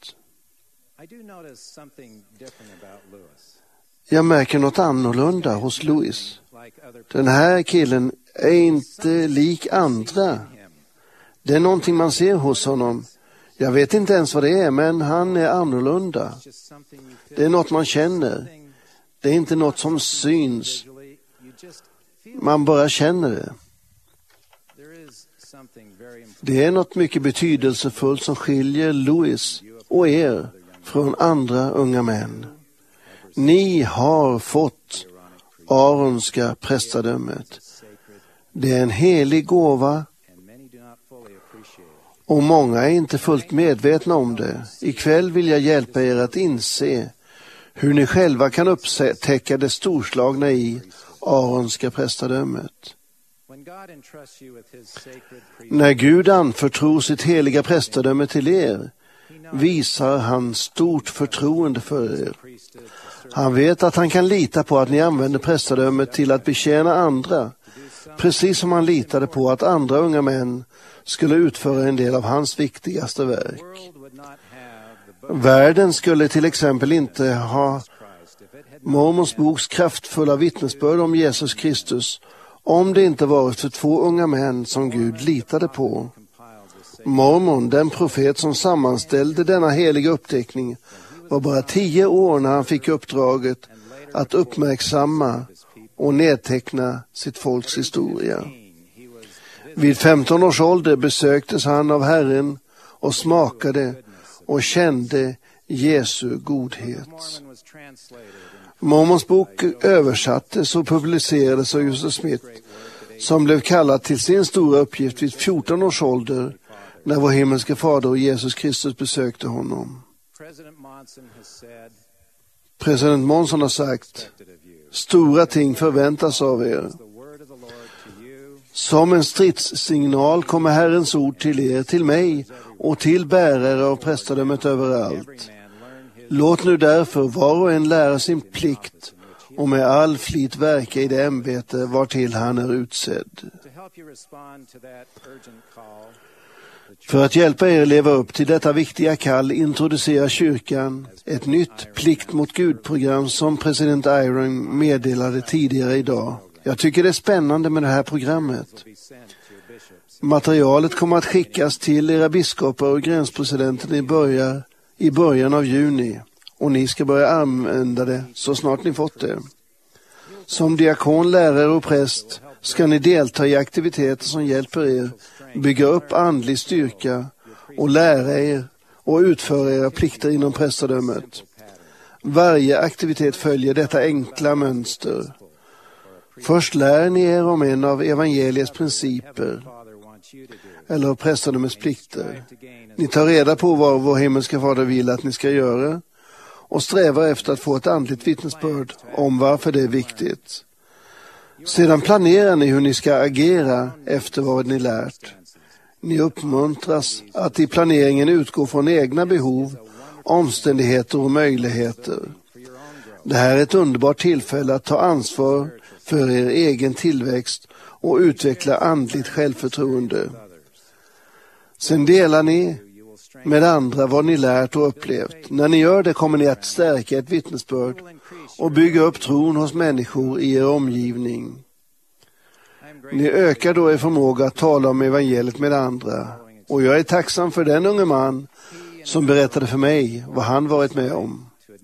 [SPEAKER 8] Jag märker något annorlunda hos Louis. Den här killen är inte lik andra. Det är någonting man ser hos honom. Jag vet inte ens vad det är, men han är annorlunda. Det är något man känner. Det är inte något som syns. Man bara känner det. Det är något mycket betydelsefullt som skiljer Louis och er från andra unga män. Ni har fått aronska prästadömet. Det är en helig gåva och många är inte fullt medvetna om det. Ikväll vill jag hjälpa er att inse hur ni själva kan upptäcka det storslagna i aronska prästadömet. När Gud anförtror sitt heliga prästadöme till er visar han stort förtroende för er. Han vet att han kan lita på att ni använder prästadömet till att betjäna andra, precis som han litade på att andra unga män skulle utföra en del av hans viktigaste verk. Världen skulle till exempel inte ha Mormons boks kraftfulla vittnesbörd om Jesus Kristus om det inte varit för två unga män som Gud litade på. Mormon, den profet som sammanställde denna heliga uppteckning, var bara tio år när han fick uppdraget att uppmärksamma och nedteckna sitt folks historia. Vid femton års ålder besöktes han av Herren och smakade och kände Jesu godhet. Mormons bok översattes och publicerades av Joseph Smith, som blev kallad till sin stora uppgift vid fjorton års ålder när vår himmelske fader och Jesus Kristus besökte honom. President Monson har sagt: stora ting förväntas av er. Som en stridssignal kommer Herrens ord till er, till mig och till bärare av prästadömet överallt. Låt nu därför var och en lära sin plikt och med all flit verka i det ämbete vartill han är utsedd. För att hjälpa er leva upp till detta viktiga kall introducerar kyrkan ett nytt plikt mot Gud-program som president Eyring meddelade tidigare idag. Jag tycker det är spännande med det här programmet. Materialet kommer att skickas till era biskopar och gränspresidenten i början, i början av juni och ni ska börja använda det så snart ni fått det. Som diakon, lärare och präst ska ni delta i aktiviteter som hjälper er bygga upp andlig styrka och lära er och utföra era plikter inom prästadömet. Varje aktivitet följer detta enkla mönster. Först lär ni er om en av evangeliets principer eller prästadömets plikter. Ni tar reda på vad vår himmelska fader vill att ni ska göra och strävar efter att få ett andligt vittnesbörd om varför det är viktigt. Sedan planerar ni hur ni ska agera efter vad ni lärt. Ni uppmuntras att i planeringen utgå från egna behov, omständigheter och möjligheter. Det här är ett underbart tillfälle att ta ansvar för er egen tillväxt och utveckla andligt självförtroende. Sen delar ni med andra vad ni lärt och upplevt. När ni gör det kommer ni att stärka ett vittnesbörd och bygga upp tron hos människor i er omgivning. Ni ökar då er förmåga att tala om evangeliet med andra. Och jag är tacksam för den unge man som berättade för mig vad han varit med om.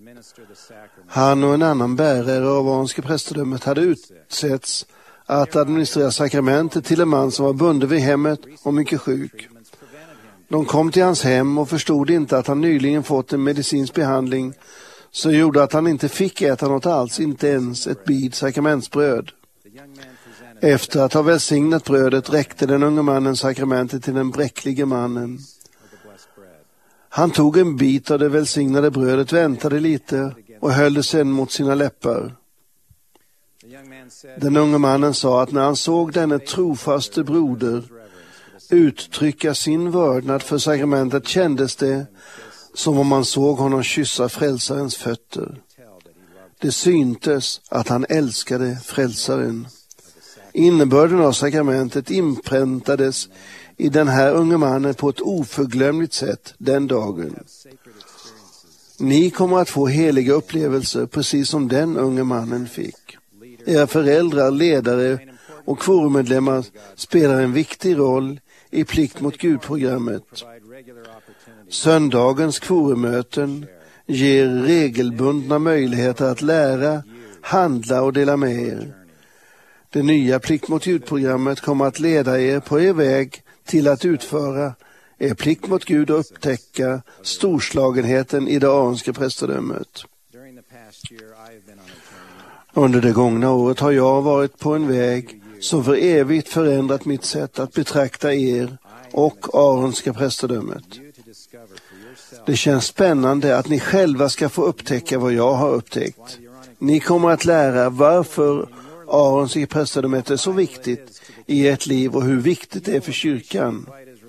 [SPEAKER 8] Han och en annan bärare av aronska prästadömet hade utsetts att administrera sakramentet till en man som var bunden vid hemmet och mycket sjuk. De kom till hans hem och förstod inte att han nyligen fått en medicinsk behandling som gjorde att han inte fick äta något alls, inte ens ett bit sakramentsbröd. Efter att ha välsignat brödet räckte den unge mannen sakramentet till den bräcklige mannen. Han tog en bit av det välsignade brödet, väntade lite och höll det sedan mot sina läppar. Den unge mannen sa att när han såg denne trofaste broder uttrycka sin vördnad för sakramentet kändes det som om man såg honom kyssa frälsarens fötter. Det syntes att han älskade frälsaren. Innebörden av sakramentet inpräntades i den här unge mannen på ett oförglömligt sätt den dagen. Ni kommer att få heliga upplevelser precis som den unge mannen fick. Era föräldrar, ledare och kvormedlemmar spelar en viktig roll i plikt mot Gud-programmet. Söndagens kvormöten ger regelbundna möjligheter att lära, handla och dela med er. Det nya plikt mot Gud-programmet kommer att leda er på er väg till att utföra er plikt mot Gud och upptäcka storslagenheten i det aronska prästadömet. Under det gångna året har jag varit på en väg som för evigt förändrat mitt sätt att betrakta er och aronska prästadömet. Det känns spännande att ni själva ska få upptäcka vad jag har upptäckt. Ni kommer att lära varför aronska prästadömet är så viktigt i ert liv och hur viktigt det är för kyrkan.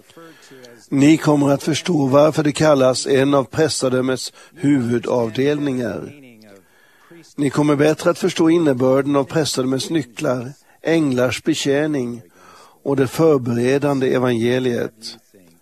[SPEAKER 8] Ni kommer att förstå varför det kallas en av prästadömets huvudavdelningar. Ni kommer bättre att förstå innebörden av prästadömets nycklar, änglars betjäning och det förberedande evangeliet.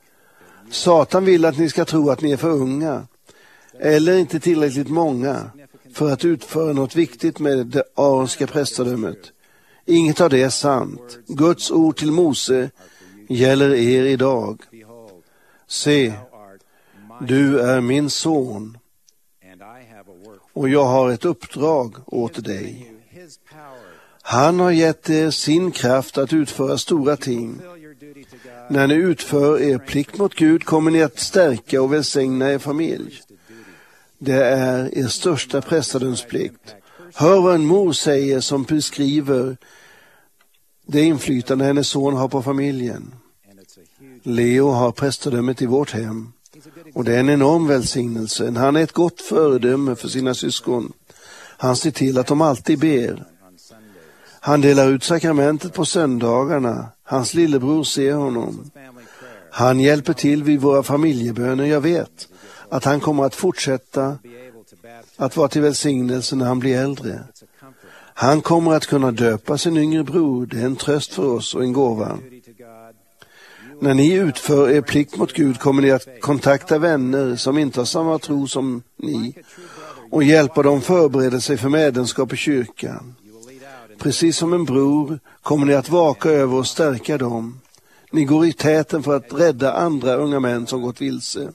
[SPEAKER 8] Satan vill att ni ska tro att ni är för unga eller inte tillräckligt många för att utföra något viktigt med det aronska prästadömet. Inget av det är sant. Guds ord till Mose gäller er idag. Se, du är min son och jag har ett uppdrag åt dig. Han har gett er sin kraft att utföra stora ting. När ni utför er plikt mot Gud kommer ni att stärka och välsigna er familj. Det är er största prästadömsplikt. Hör vad en mor säger som beskriver det inflytande hennes son har på familjen. Leo har prästadömet i vårt hem och det är en enorm välsignelse. Han är ett gott föredöme för sina syskon. Han ser till att de alltid ber. Han delar ut sakramentet på söndagarna. Hans lillebror ser honom. Han hjälper till vid våra familjeböner. Jag vet att han kommer att fortsätta att vara till välsignelse när han blir äldre. Han kommer att kunna döpa sin yngre bror. Det är en tröst för oss och en gåva. När ni utför er plikt mot Gud kommer ni att kontakta vänner som inte har samma tro som ni och hjälpa dem förbereda sig för medlemskap i kyrkan. Precis som en bror kommer ni att vaka över och stärka dem. Ni går i täten för att rädda andra unga män som gått vilse.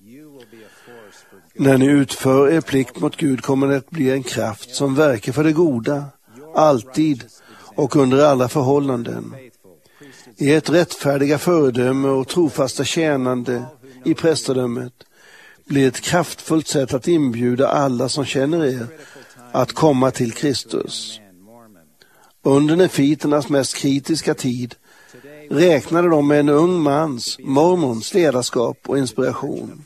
[SPEAKER 8] När ni utför er plikt mot Gud kommer det att bli en kraft som verkar för det goda, alltid och under alla förhållanden. Ert rättfärdiga föredöme och trofasta tjänande i prästadömet blir ett kraftfullt sätt att inbjuda alla som känner er att komma till Kristus. Under nefiternas mest kritiska tid räknade de med en ung mans, mormons, ledarskap och inspiration.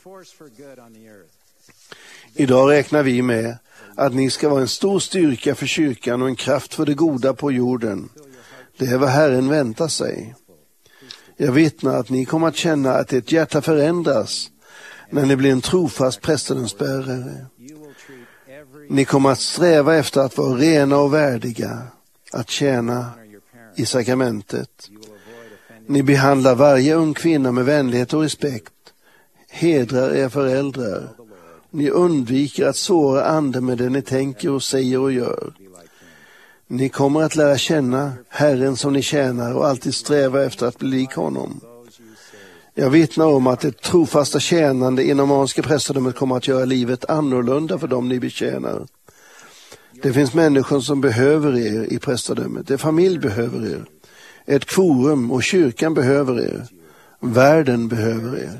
[SPEAKER 8] Idag räknar vi med att ni ska vara en stor styrka för kyrkan och en kraft för det goda på jorden. Det är vad Herren väntar sig. Jag vittnar att ni kommer att känna att ert hjärta förändras när ni blir en trofast prästadömsbärare. Ni kommer att sträva efter att vara rena och värdiga, att tjäna i sakramentet. Ni behandlar varje ung kvinna med vänlighet och respekt, hedrar era föräldrar. Ni undviker att såra anden med det ni tänker och säger och gör. Ni kommer att lära känna Herren som ni tjänar och alltid sträva efter att bli lik honom. Jag vittnar om att ett trofasta tjänande inom aronska prästadömet kommer att göra livet annorlunda för dem ni betjänar. Det finns människor som behöver er i prästadömet. Er familj behöver er. Ett kvorum och kyrkan behöver er. Världen behöver er.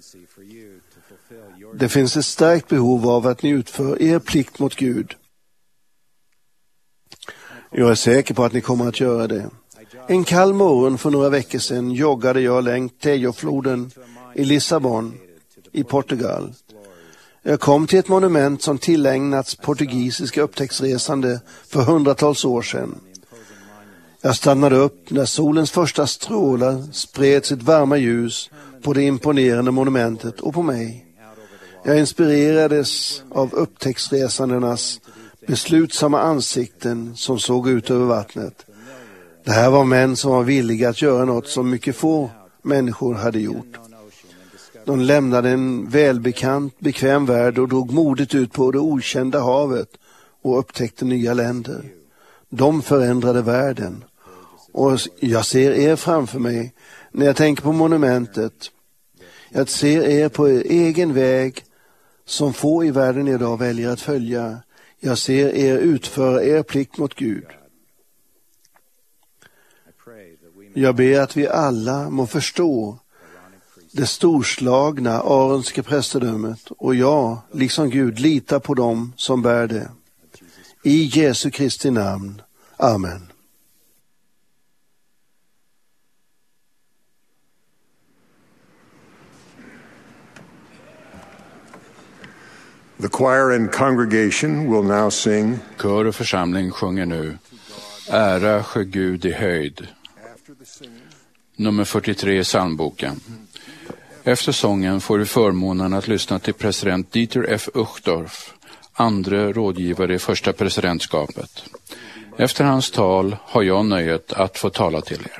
[SPEAKER 8] Det finns ett starkt behov av att ni utför er plikt mot Gud. Jag är säker på att ni kommer att göra det. En kall morgon för några veckor sedan joggade jag längs Tejofloden i Lissabon i Portugal. Jag kom till ett monument som tillägnats portugisiska upptäcktsresande för hundratals år sedan. Jag stannade upp när solens första strålar spred sitt varma ljus på det imponerande monumentet och på mig. Jag inspirerades av upptäcktsresandernas beslutsamma ansikten som såg ut över vattnet. Det här var män som var villiga att göra något som mycket få människor hade gjort. De lämnade en välbekant, bekväm värld och drog modigt ut på det okända havet och upptäckte nya länder. De förändrade världen. Och jag ser er framför mig när jag tänker på monumentet. Jag ser er på er egen väg som få i världen idag väljer att följa. Jag ser er utföra er plikt mot Gud. Jag ber att vi alla må förstå det storslagna aronska prästedömet och jag, liksom Gud, litar på dem som bär det. I Jesu Kristi namn. Amen.
[SPEAKER 3] The choir and congregation will now sing.
[SPEAKER 4] Kör och församling sjunger nu Ära ske Gud i höjd. Nummer fyrtiotre i psalmboken. Efter sången får du förmånen att lyssna till president Dieter F. Uchtdorf, andre rådgivare i första presidentskapet. Efter hans tal har jag nöjet att få tala till er.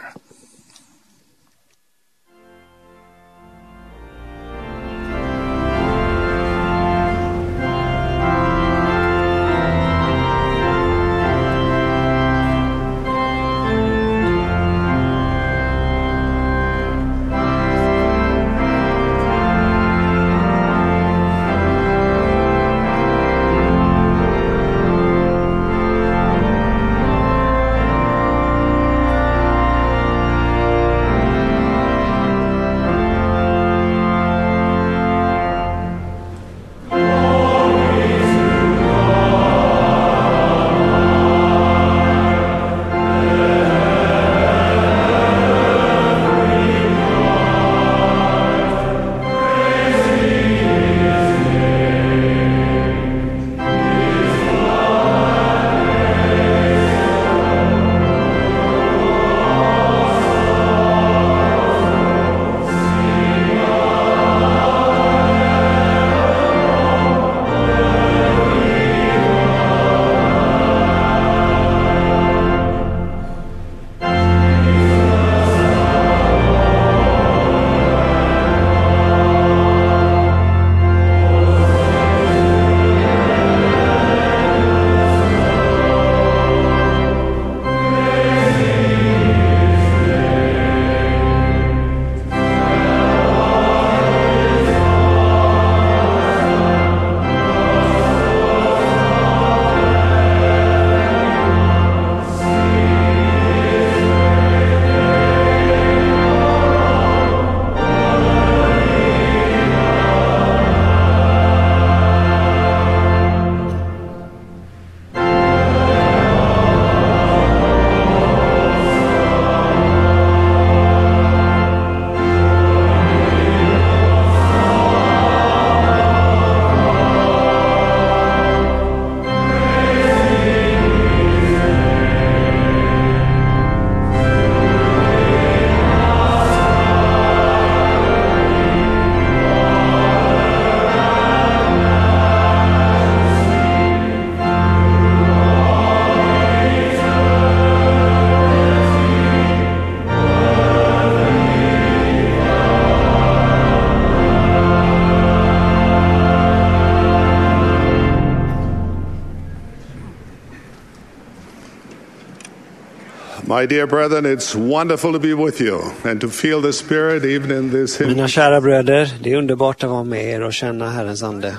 [SPEAKER 3] My dear brethren, it's wonderful to be with you and to feel the Spirit even in this hymn.
[SPEAKER 2] Mina kära bröder, det är underbart att vara med er och känna Herrens ande.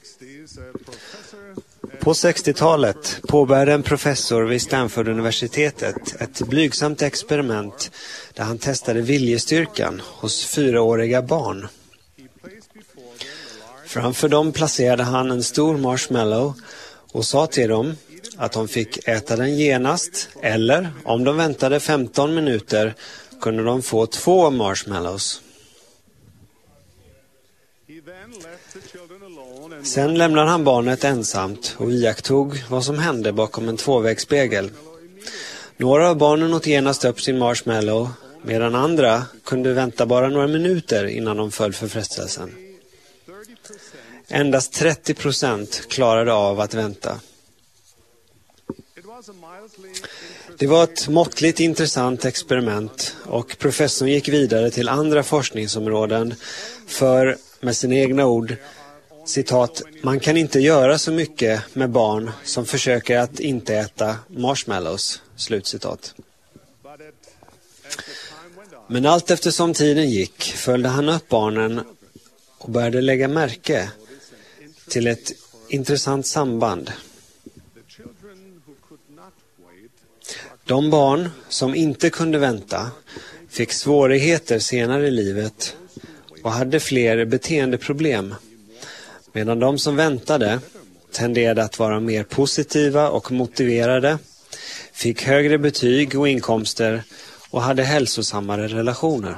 [SPEAKER 2] På sextiotalet påbörjade en professor vid Stanford-universitetet ett blygsamt experiment där han testade viljestyrkan hos fyraåriga barn. Framför dem placerade han en stor marshmallow och sa till dem att de fick äta den genast, eller om de väntade femton minuter kunde de få två marshmallows. Sen lämnade han barnet ensamt och iakttog vad som hände bakom en tvåvägsspegel. Några av barnen åt genast upp sin marshmallow, medan andra kunde vänta bara några minuter innan de föll för frestelsen. Endast trettio procent klarade av att vänta. Det var ett måttligt intressant experiment och professorn gick vidare till andra forskningsområden för, med sina egna ord, citat, man kan inte göra så mycket med barn som försöker att inte äta marshmallows, slutcitat. Men allt eftersom tiden gick följde han upp barnen och började lägga märke till ett intressant samband. De barn som inte kunde vänta fick svårigheter senare i livet och hade fler beteendeproblem, medan de som väntade tenderade att vara mer positiva och motiverade, fick högre betyg och inkomster och hade hälsosammare relationer.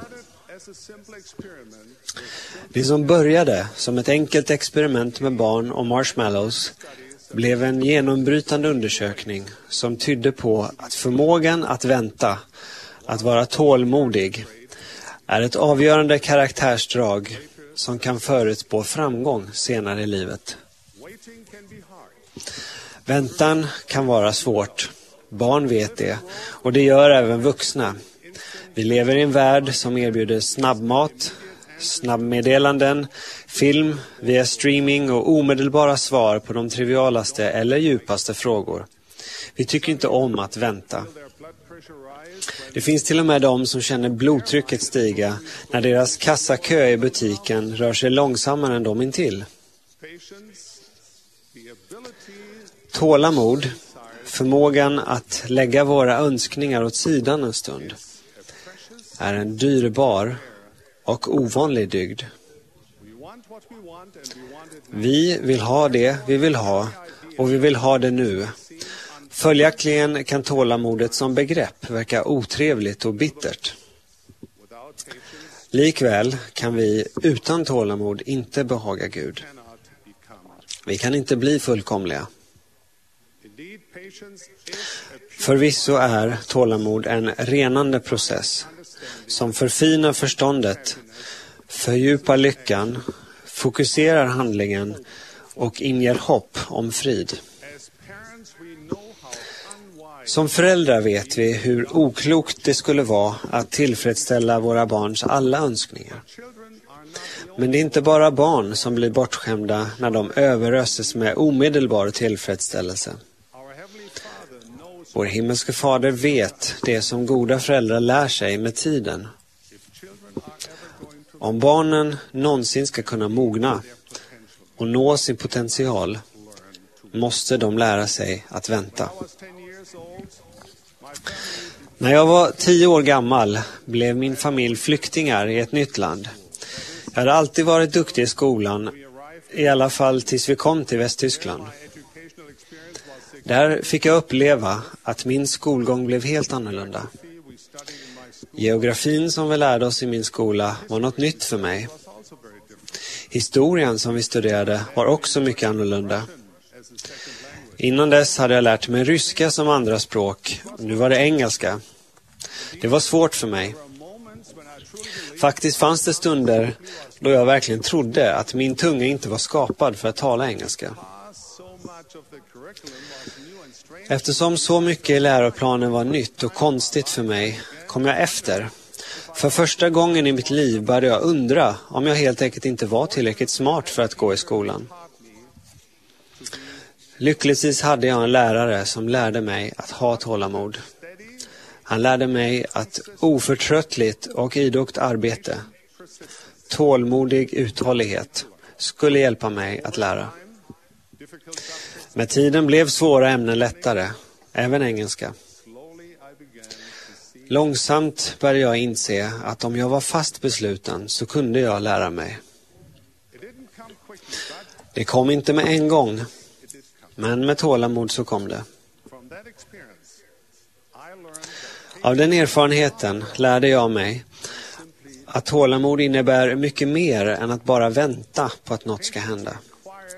[SPEAKER 2] Det som började som ett enkelt experiment med barn och marshmallows blev en genombrytande undersökning som tydde på att förmågan att vänta, att vara tålmodig, är ett avgörande karaktärsdrag som kan förutspå framgång senare i livet. Väntan kan vara svårt. Barn vet det, och det gör även vuxna. Vi lever i en värld som erbjuder snabbmat, snabbmeddelanden, film via streaming och omedelbara svar på de trivialaste eller djupaste frågor. Vi tycker inte om att vänta. Det finns till och med de som känner blodtrycket stiga när deras kassakö i butiken rör sig långsammare än de intill. Tålamod, förmågan att lägga våra önskningar åt sidan en stund, är en dyrbar och ovanlig dygd. Vi vill ha det vi vill ha, och vi vill ha det nu. Följaktligen kan tålamodet som begrepp verka otrevligt och bittert. Likväl kan vi utan tålamod inte behaga Gud. Vi kan inte bli fullkomliga. Förvisso är tålamod en renande process som förfinar förståndet, fördjupar lyckan, fokuserar handlingen och inger hopp om frid. Som föräldrar vet vi hur oklokt det skulle vara att tillfredsställa våra barns alla önskningar. Men det är inte bara barn som blir bortskämda när de överöses med omedelbar tillfredsställelse. Vår himmelske fader vet det som goda föräldrar lär sig med tiden. Om barnen någonsin ska kunna mogna och nå sin potential måste de lära sig att vänta. När jag var tio år gammal blev min familj flyktingar i ett nytt land. Jag hade alltid varit duktig i skolan, i alla fall tills vi kom till Västtyskland. Där fick jag uppleva att min skolgång blev helt annorlunda. Geografin som vi lärde oss i min skola var något nytt för mig. Historien som vi studerade var också mycket annorlunda. Innan dess hade jag lärt mig ryska som andra språk. Nu var det engelska. Det var svårt för mig. Faktiskt fanns det stunder då jag verkligen trodde att min tunga inte var skapad för att tala engelska. Eftersom så mycket i läroplanen var nytt och konstigt för mig kom jag efter. För första gången i mitt liv började jag undra om jag helt enkelt inte var tillräckligt smart för att gå i skolan. Lyckligtvis hade jag en lärare som lärde mig att ha tålamod. Han lärde mig att oförtröttligt och idogt arbete, tålmodig uthållighet, skulle hjälpa mig att lära. Med tiden blev svåra ämnen lättare, även engelska. Långsamt började jag inse att om jag var fast besluten så kunde jag lära mig. Det kom inte med en gång, men med tålamod så kom det. Av den erfarenheten lärde jag mig att tålamod innebär mycket mer än att bara vänta på att något ska hända.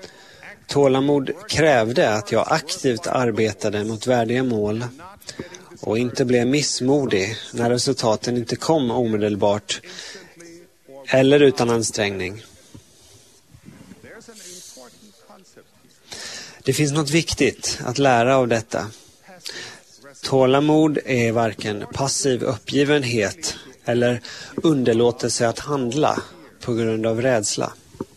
[SPEAKER 2] Tålamod krävde att jag aktivt arbetade mot värdiga mål och inte blev missmodig när resultaten inte kom omedelbart eller utan ansträngning. Det finns något viktigt att lära av detta. Tålamod är varken passiv uppgivenhet eller underlåtelse att handla på grund av rädsla.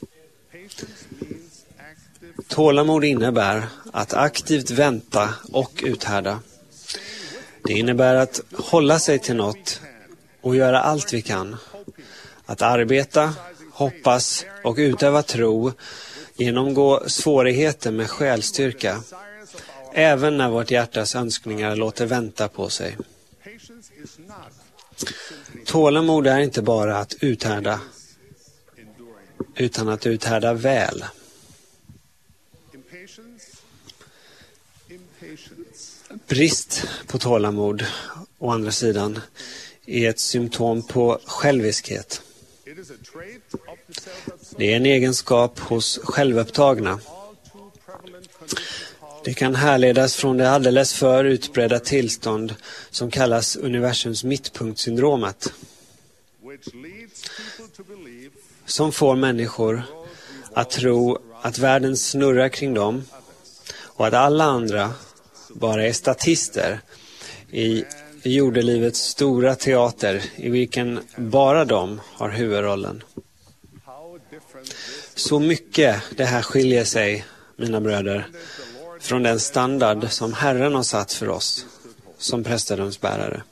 [SPEAKER 2] Tålamod innebär att aktivt vänta och uthärda. Det innebär att hålla sig till något och göra allt vi kan. Att arbeta, hoppas och utöva tro, genomgå svårigheter med själstyrka, även när vårt hjärtas önskningar låter vänta på sig. Tålamod är inte bara att uthärda, utan att uthärda väl. Brist på tålamod, å andra sidan, är ett symptom på själviskhet. Det är en egenskap hos självupptagna. Det kan härledas från det alldeles för utbredda tillstånd som kallas universums mittpunktsyndromet, som får människor att tro att världen snurrar kring dem och att alla andra bara är statister i jordelivets stora teater i vilken bara de har huvudrollen. Så mycket det här skiljer sig, mina bröder, från den standard som Herren har satt för oss som prästedömsbärare.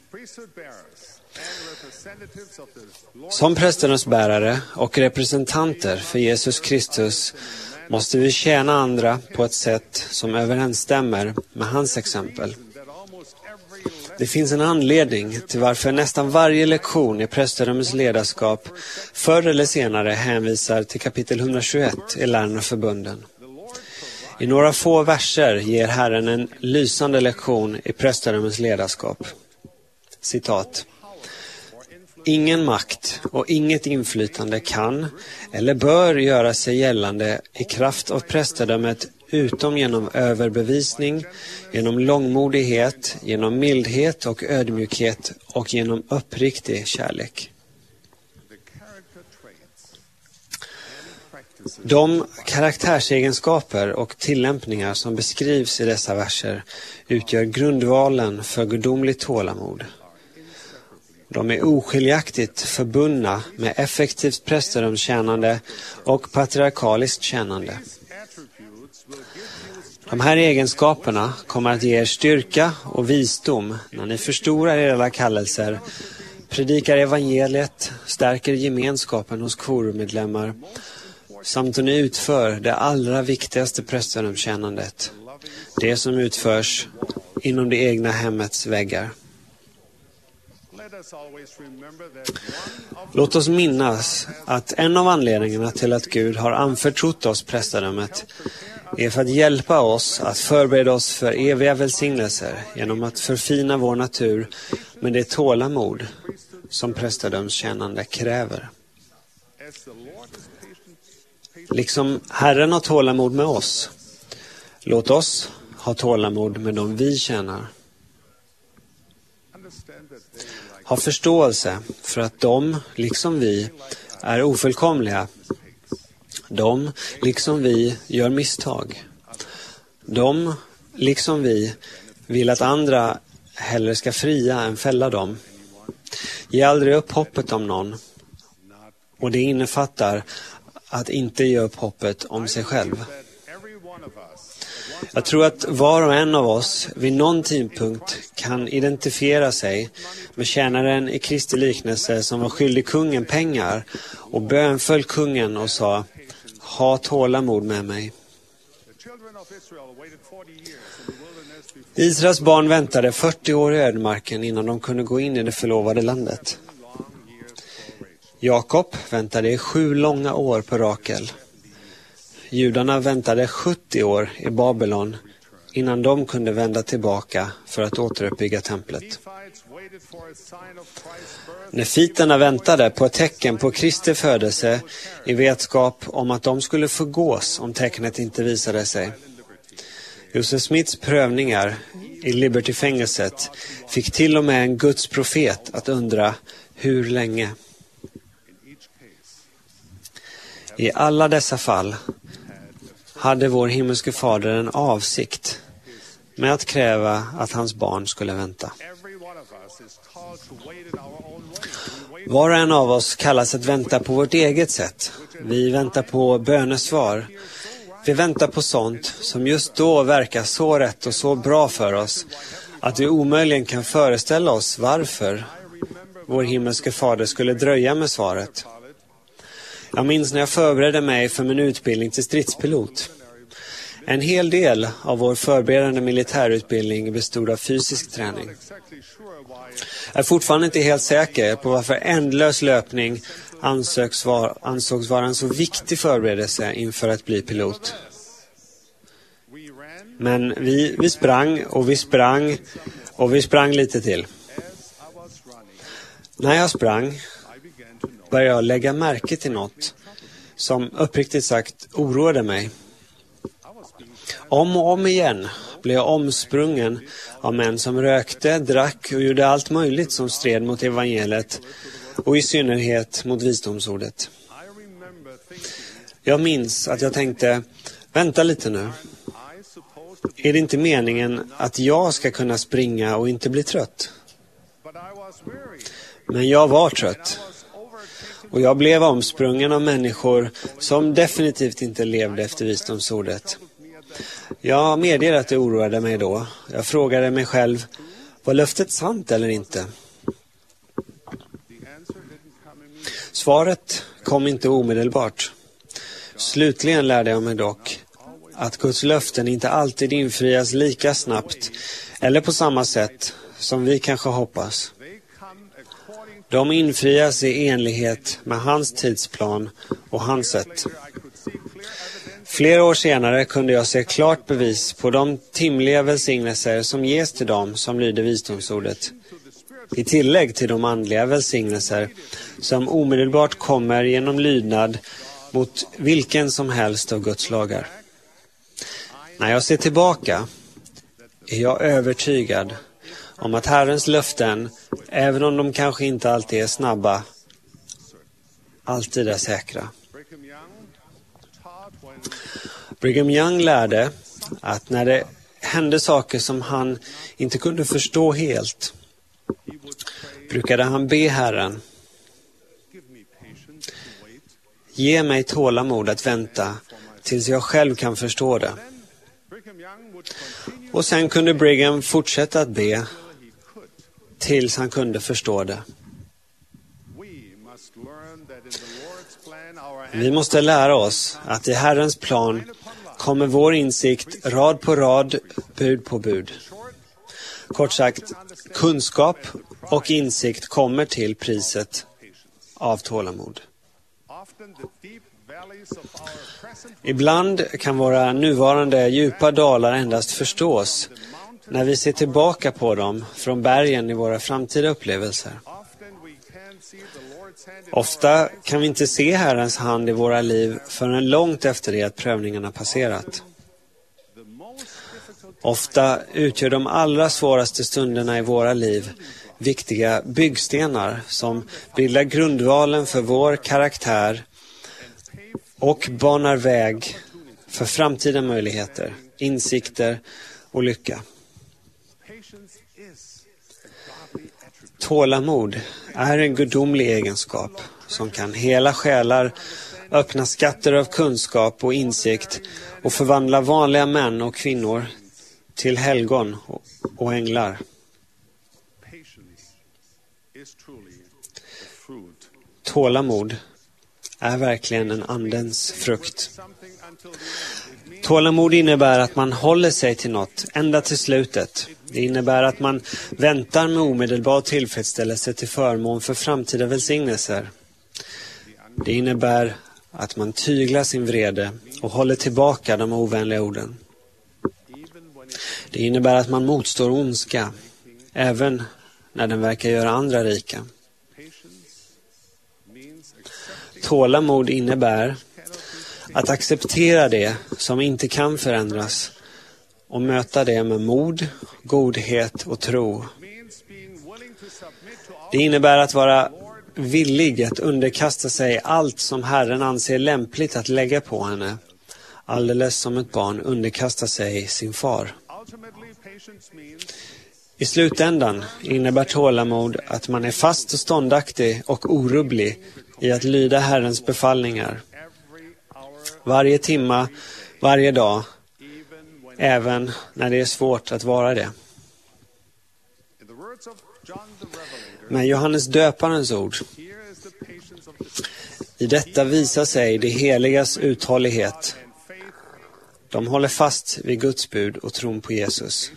[SPEAKER 2] Som prästedömsbärare och representanter för Jesus Kristus måste vi tjäna andra på ett sätt som överensstämmer med hans exempel. Det finns en anledning till varför nästan varje lektion i prästedömets ledarskap förr eller senare hänvisar till kapitel etthundratjugoett i Lärarna förbunden. I några få verser ger Herren en lysande lektion i prästedömets ledarskap. Citat. Ingen makt och inget inflytande kan eller bör göra sig gällande i kraft av prästedömet utom genom överbevisning, genom långmodighet, genom mildhet och ödmjukhet och genom uppriktig kärlek. De karaktärsegenskaper och tillämpningar som beskrivs i dessa verser utgör grundvalen för gudomligt tålamod. De är oskiljaktigt förbundna med effektivt prästedömstjänande och patriarkaliskt tjänande. De här egenskaperna kommer att ge er styrka och visdom när ni förstorar era kallelser, predikar evangeliet, stärker gemenskapen hos korummedlemmar samt när ni utför det allra viktigaste prästedömstjänandet, det som utförs inom det egna hemmets väggar. Låt oss minnas att en av anledningarna till att Gud har anförtrott oss prästedömet är för att hjälpa oss att förbereda oss för eviga välsignelser genom att förfina vår natur med det tålamod som prästedömstjänande kräver. Liksom Herren har tålamod med oss, låt oss ha tålamod med dem vi tjänar. Ha förståelse för att de, liksom vi, är ofullkomliga. De, liksom vi, gör misstag. De, liksom vi, vill att andra hellre ska fria än fälla dem. Ge aldrig upp hoppet om någon. Och det innefattar att inte ge upp hoppet om sig själv. Jag tror att var och en av oss vid någon tidpunkt kan identifiera sig med tjänaren i Kristi liknelse som var skyldig kungen pengar och bönföll kungen och sa: ha tålamod med mig. Israels barn väntade fyrtio år i ödemarken innan de kunde gå in i det förlovade landet. Jakob väntade i sju långa år på Rakel. Judarna väntade sjuttio år i Babylon innan de kunde vända tillbaka för att återuppbygga templet. Nefiterna väntade på ett tecken på Kristi födelse i vetskap om att de skulle förgås om tecknet inte visade sig. Joseph Smiths prövningar i Liberty-fängelset fick till och med en Guds profet att undra hur länge. I alla dessa fall hade vår himmelske fader en avsikt med att kräva att hans barn skulle vänta. Var och en av oss kallas att vänta på vårt eget sätt. Vi väntar på bönesvar. Vi väntar på sånt som just då verkar så rätt och så bra för oss att vi omöjligen kan föreställa oss varför vår himmelske fader skulle dröja med svaret. Jag minns när jag förberedde mig för min utbildning till stridspilot. En hel del av vår förberedande militärutbildning bestod av fysisk träning. Jag är fortfarande inte helt säker på varför ändlös löpning ansågs vara, ansågs vara en så viktig förberedelse inför att bli pilot. Men vi, vi sprang och vi sprang och vi sprang lite till. När jag sprang började jag lägga märke till något som uppriktigt sagt oroade mig. Om och om igen blev jag omsprungen av män som rökte, drack och gjorde allt möjligt som stred mot evangeliet och i synnerhet mot visdomsordet. Jag minns att jag tänkte, vänta lite nu. Är det inte meningen att jag ska kunna springa och inte bli trött? Men jag var trött. Och jag blev omsprungen av människor som definitivt inte levde efter visdomsordet. Jag medger att det oroade mig då. Jag frågade mig själv, var löftet sant eller inte? Svaret kom inte omedelbart. Slutligen lärde jag mig dock att Guds löften inte alltid infrias lika snabbt eller på samma sätt som vi kanske hoppas. De infrias i enlighet med hans tidsplan och hans sätt. Flera år senare kunde jag se klart bevis på de timliga välsignelser som ges till dem som lyder visdomsordet. I tillägg till de andliga välsignelser som omedelbart kommer genom lydnad mot vilken som helst av Guds lagar. När jag ser tillbaka är jag övertygad om att Herrens löften, även om de kanske inte alltid är snabba, alltid är säkra. Brigham Young lärde att när det hände saker som han inte kunde förstå helt, brukade han be Herren, ge mig tålamod att vänta tills jag själv kan förstå det. Och sen kunde Brigham fortsätta att be tills han kunde förstå det. Vi måste lära oss att i Herrens plan kommer vår insikt rad på rad, bud på bud. Kort sagt, kunskap och insikt kommer till priset av tålamod. Ibland kan våra nuvarande djupa dalar endast förstås när vi ser tillbaka på dem från bergen i våra framtida upplevelser. Ofta kan vi inte se Herrens hand i våra liv förrän långt efter det att prövningarna passerat. Ofta utgör de allra svåraste stunderna i våra liv viktiga byggstenar som bildar grundvalen för vår karaktär och banar väg för framtida möjligheter, insikter och lycka. Tålamod är en gudomlig egenskap som kan hela själar, öppna skatter av kunskap och insikt och förvandla vanliga män och kvinnor till helgon och änglar. Tålamod är verkligen en andens frukt. Tålamod innebär att man håller sig till något ända till slutet. Det innebär att man väntar med omedelbar tillfredsställelse till förmån för framtida välsignelser. Det innebär att man tyglar sin vrede och håller tillbaka de ovänliga orden. Det innebär att man motstår ondska, även när den verkar göra andra rika. Tålamod innebär att acceptera det som inte kan förändras och och möta det med mod, godhet och tro. Det innebär att vara villig att underkasta sig allt som Herren anser lämpligt att lägga på henne, alldeles som ett barn underkastar sig sin far. I slutändan innebär tålamod att man är fast och ståndaktig och orubblig i att lyda Herrens befallningar. Varje timma, varje dag, även när det är svårt att vara det. Men Johannes döparens ord: i detta visar sig det heligas uthållighet. De håller fast vid Guds bud och tron på Jesus.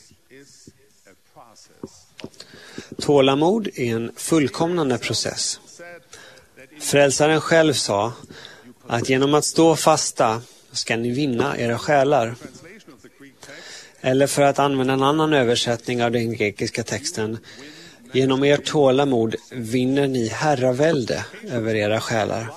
[SPEAKER 2] Tålamod är en fullkomnande process. Frälsaren själv sa att genom att stå fasta ska ni vinna era själar. Eller för att använda en annan översättning av den grekiska texten: genom er tålamod vinner ni herravälde över era själar.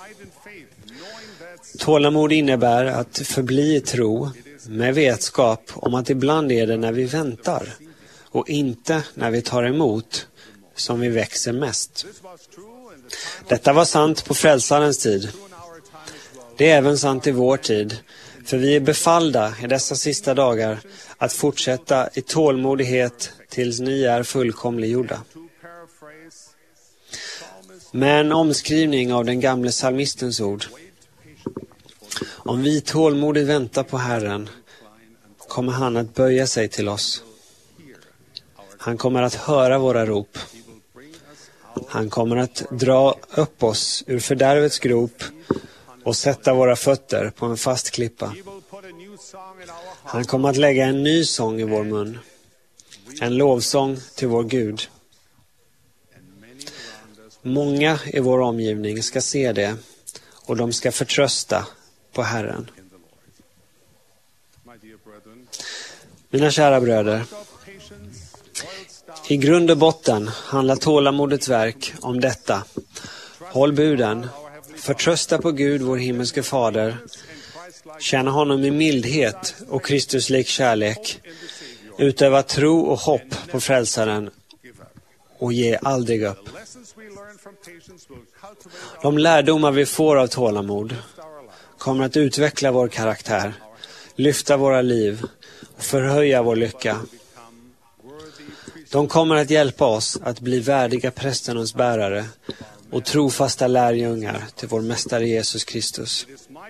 [SPEAKER 2] Tålamod innebär att förbli i tro med vetskap om att ibland är det när vi väntar och inte när vi tar emot som vi växer mest. Detta var sant på frälsarens tid. Det är även sant i vår tid, för vi är befallda i dessa sista dagar att fortsätta i tålmodighet tills ni är fullkomliggjorda. Med en omskrivning av den gamle psalmistens ord: om vi tålmodigt väntar på Herren kommer han att böja sig till oss. Han kommer att höra våra rop. Han kommer att dra upp oss ur fördärvets grop och sätta våra fötter på en fast klippa. Han kommer att lägga en ny sång i vår mun, en lovsång till vår Gud. Många i vår omgivning ska se det och de ska förtrösta på Herren. Mina kära bröder, i grund och botten handlar tålamodets verk om detta: håll buden, förtrösta på Gud, vår himmelske fader, känna honom i mildhet och Kristuslik kärlek, utöva tro och hopp på frälsaren och ge aldrig upp. De lärdomar vi får av tålamod kommer att utveckla vår karaktär, lyfta våra liv och förhöja vår lycka. De kommer att hjälpa oss att bli värdiga prästernas bärare och trofasta lärjungar till vår mästare Jesus Kristus.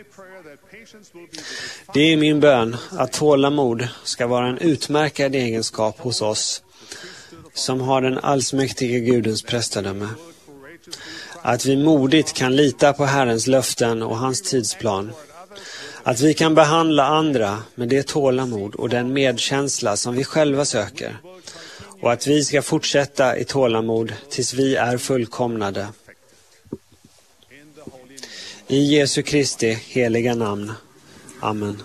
[SPEAKER 2] Det är min bön att tålamod ska vara en utmärkad egenskap hos oss som har den allsmäktige Gudens prästadöme. Att vi modigt kan lita på Herrens löften och hans tidsplan. Att vi kan behandla andra med det tålamod och den medkänsla som vi själva söker. Och att vi ska fortsätta i tålamod tills vi är fullkomnade. I Jesu Kristi heliga namn. Amen.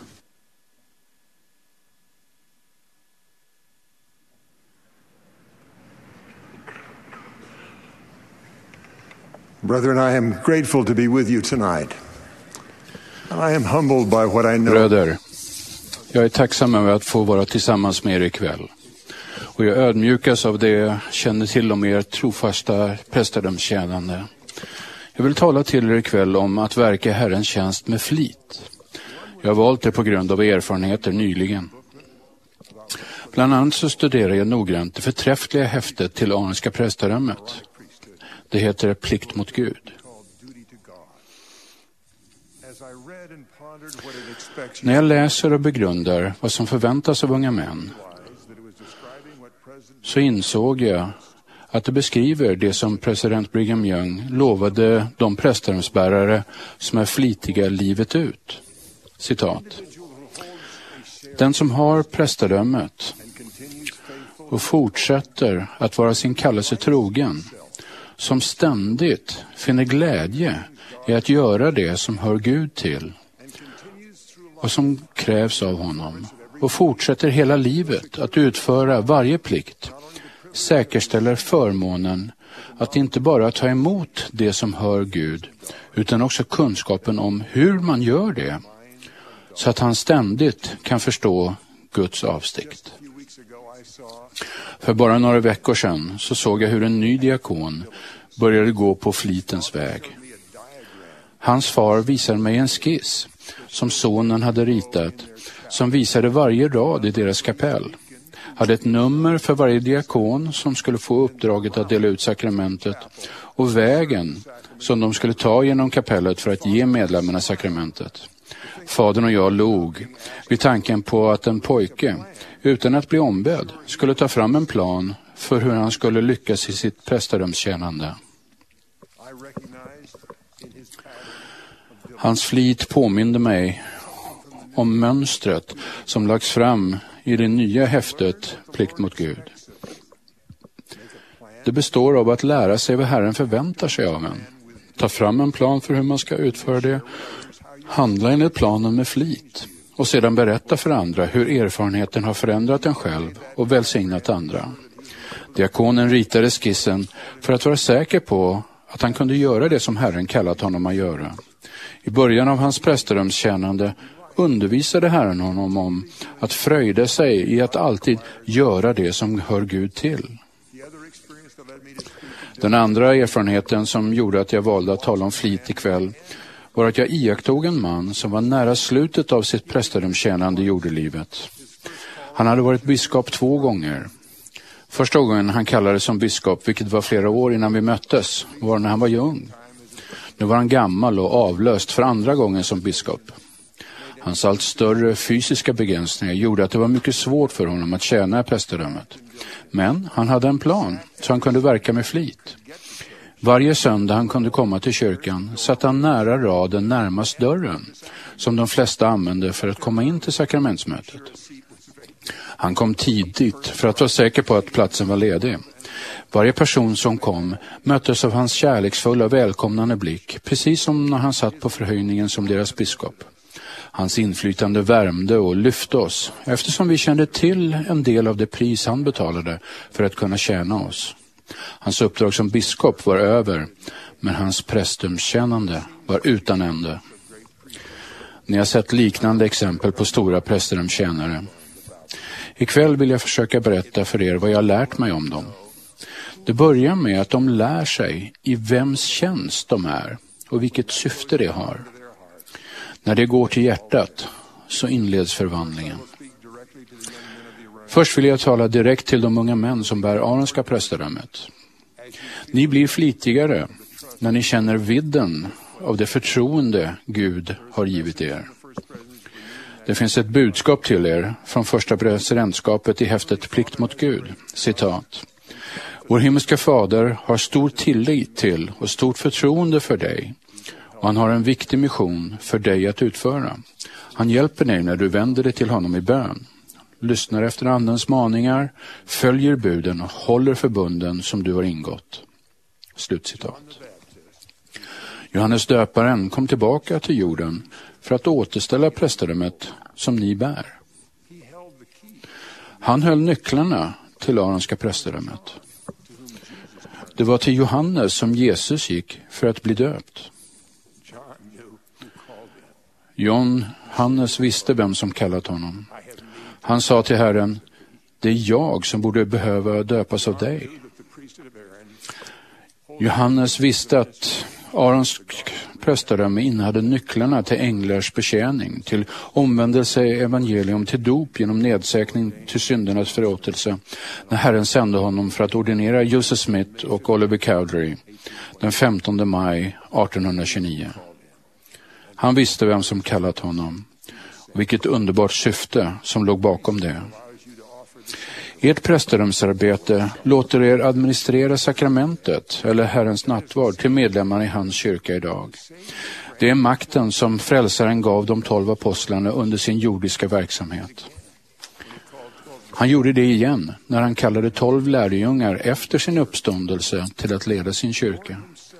[SPEAKER 9] Brethren, I am grateful to be with you tonight. And I am humbled by what I know.
[SPEAKER 4] Bröder, jag är tacksam över att få vara tillsammans med er ikväll. Och jag ödmjukas av det jag känner till om er trofasta prästadömstjänande. Jag vill tala till er ikväll om att verka Herrens tjänst med flit. Jag har valt det på grund av erfarenheter nyligen. Bland annat så studerar jag noggrant det förträffliga häftet till Arniska prästadömet. Det heter Plikt mot Gud. När jag läser och begrundar vad som förväntas av unga män så insåg jag att det beskriver det som president Brigham Young lovade de prästadömsbärare som är flitiga livet ut. Citat. Den som har prästadömet och fortsätter att vara sin kallelse trogen, som ständigt finner glädje i att göra det som hör Gud till och som krävs av honom och fortsätter hela livet att utföra varje plikt, säkerställer förmånen att inte bara ta emot det som hör Gud utan också kunskapen om hur man gör det, så att han ständigt kan förstå Guds avsikt. För bara några veckor sedan så såg jag hur en ny diakon började gå på flitens väg. Hans far visade mig en skiss som sonen hade ritat, som visade varje rad i deras kapell. Hade ett nummer för varje diakon som skulle få uppdraget att dela ut sakramentet och vägen som de skulle ta genom kapellet för att ge medlemmarna sakramentet. Fadern och jag log vid tanken på att en pojke, utan att bli ombedd, skulle ta fram en plan för hur han skulle lyckas i sitt prästadömstjänande. Hans flit påminde mig om mönstret som lagts fram i det nya häftet Plikt mot Gud. Det består av att lära sig vad Herren förväntar sig av en. Ta fram en plan för hur man ska utföra det. Handla enligt planen med flit. Och sedan berätta för andra hur erfarenheten har förändrat en själv och välsignat andra. Diakonen ritade skissen för att vara säker på att han kunde göra det som Herren kallat honom att göra. I början av hans prästadömstjänande undervisade Herren honom om att fröjda sig i att alltid göra det som hör Gud till. Den andra erfarenheten som gjorde att jag valde att tala om flit ikväll var att jag iakttog en man som var nära slutet av sitt prästadömstjänande i jordelivet. Han hade varit biskop två gånger. Första gången han kallades som biskop, vilket var flera år innan vi möttes, var när han var ung. Nu var han gammal och avlöst för andra gången som biskop. Hans allt större fysiska begränsningar gjorde att det var mycket svårt för honom att tjäna i prästadömet. Men han hade en plan, så han kunde verka med flit. Varje söndag han kunde komma till kyrkan satt han nära raden närmast dörren, som de flesta använde för att komma in till sakramentsmötet. Han kom tidigt för att vara säker på att platsen var ledig. Varje person som kom möttes av hans kärleksfulla välkomnande blick, precis som när han satt på förhöjningen som deras biskop. Hans inflytande värmde och lyfte oss, eftersom vi kände till en del av det pris han betalade för att kunna tjäna oss. Hans uppdrag som biskop var över, men hans prästdömstjänande var utan ände. Ni har sett liknande exempel på stora prästdömstjänare. Ikväll vill jag försöka berätta för er vad jag har lärt mig om dem. Det börjar med att de lär sig i vems tjänst de är och vilket syfte det har. När det går till hjärtat så inleds förvandlingen. Först vill jag tala direkt till de unga män som bär aronska prästadömet. Ni blir flitigare när ni känner vidden av det förtroende Gud har givit er. Det finns ett budskap till er från första presidentskapet i häftet Plikt mot Gud. Citat. Vår himmelska fader har stor tillit till och stort förtroende för dig. Och han har en viktig mission för dig att utföra. Han hjälper dig när du vänder dig till honom i bön. Lyssnar efter andens maningar, följer buden och håller förbunden som du har ingått. Slutcitat. Johannes döparen kom tillbaka till jorden för att återställa prästadömet som ni bär. Han höll nycklarna till aronska prästadömet. Det var till Johannes som Jesus gick för att bli döpt. John Hannes visste vem som kallat honom. Han sa till Herren, det är jag som borde behöva döpas av dig. Johannes visste att Arons prästadöme innehade nycklarna till änglars betjäning, till omvändelse i evangelium, till dop genom nedsäkning till syndernas förlåtelse, när Herren sände honom för att ordinera Joseph Smith och Oliver Cowdery den femtonde maj artonhundratjugonio. Han visste vem som kallat honom och vilket underbart syfte som låg bakom det. Ert prästadömsarbete låter er administrera sakramentet eller Herrens nattvard till medlemmarna i hans kyrka idag. Det är makten som frälsaren gav de tolv apostlarna under sin jordiska verksamhet. Han gjorde det igen när han kallade tolv lärjungar efter sin uppståndelse till att leda sin kyrka.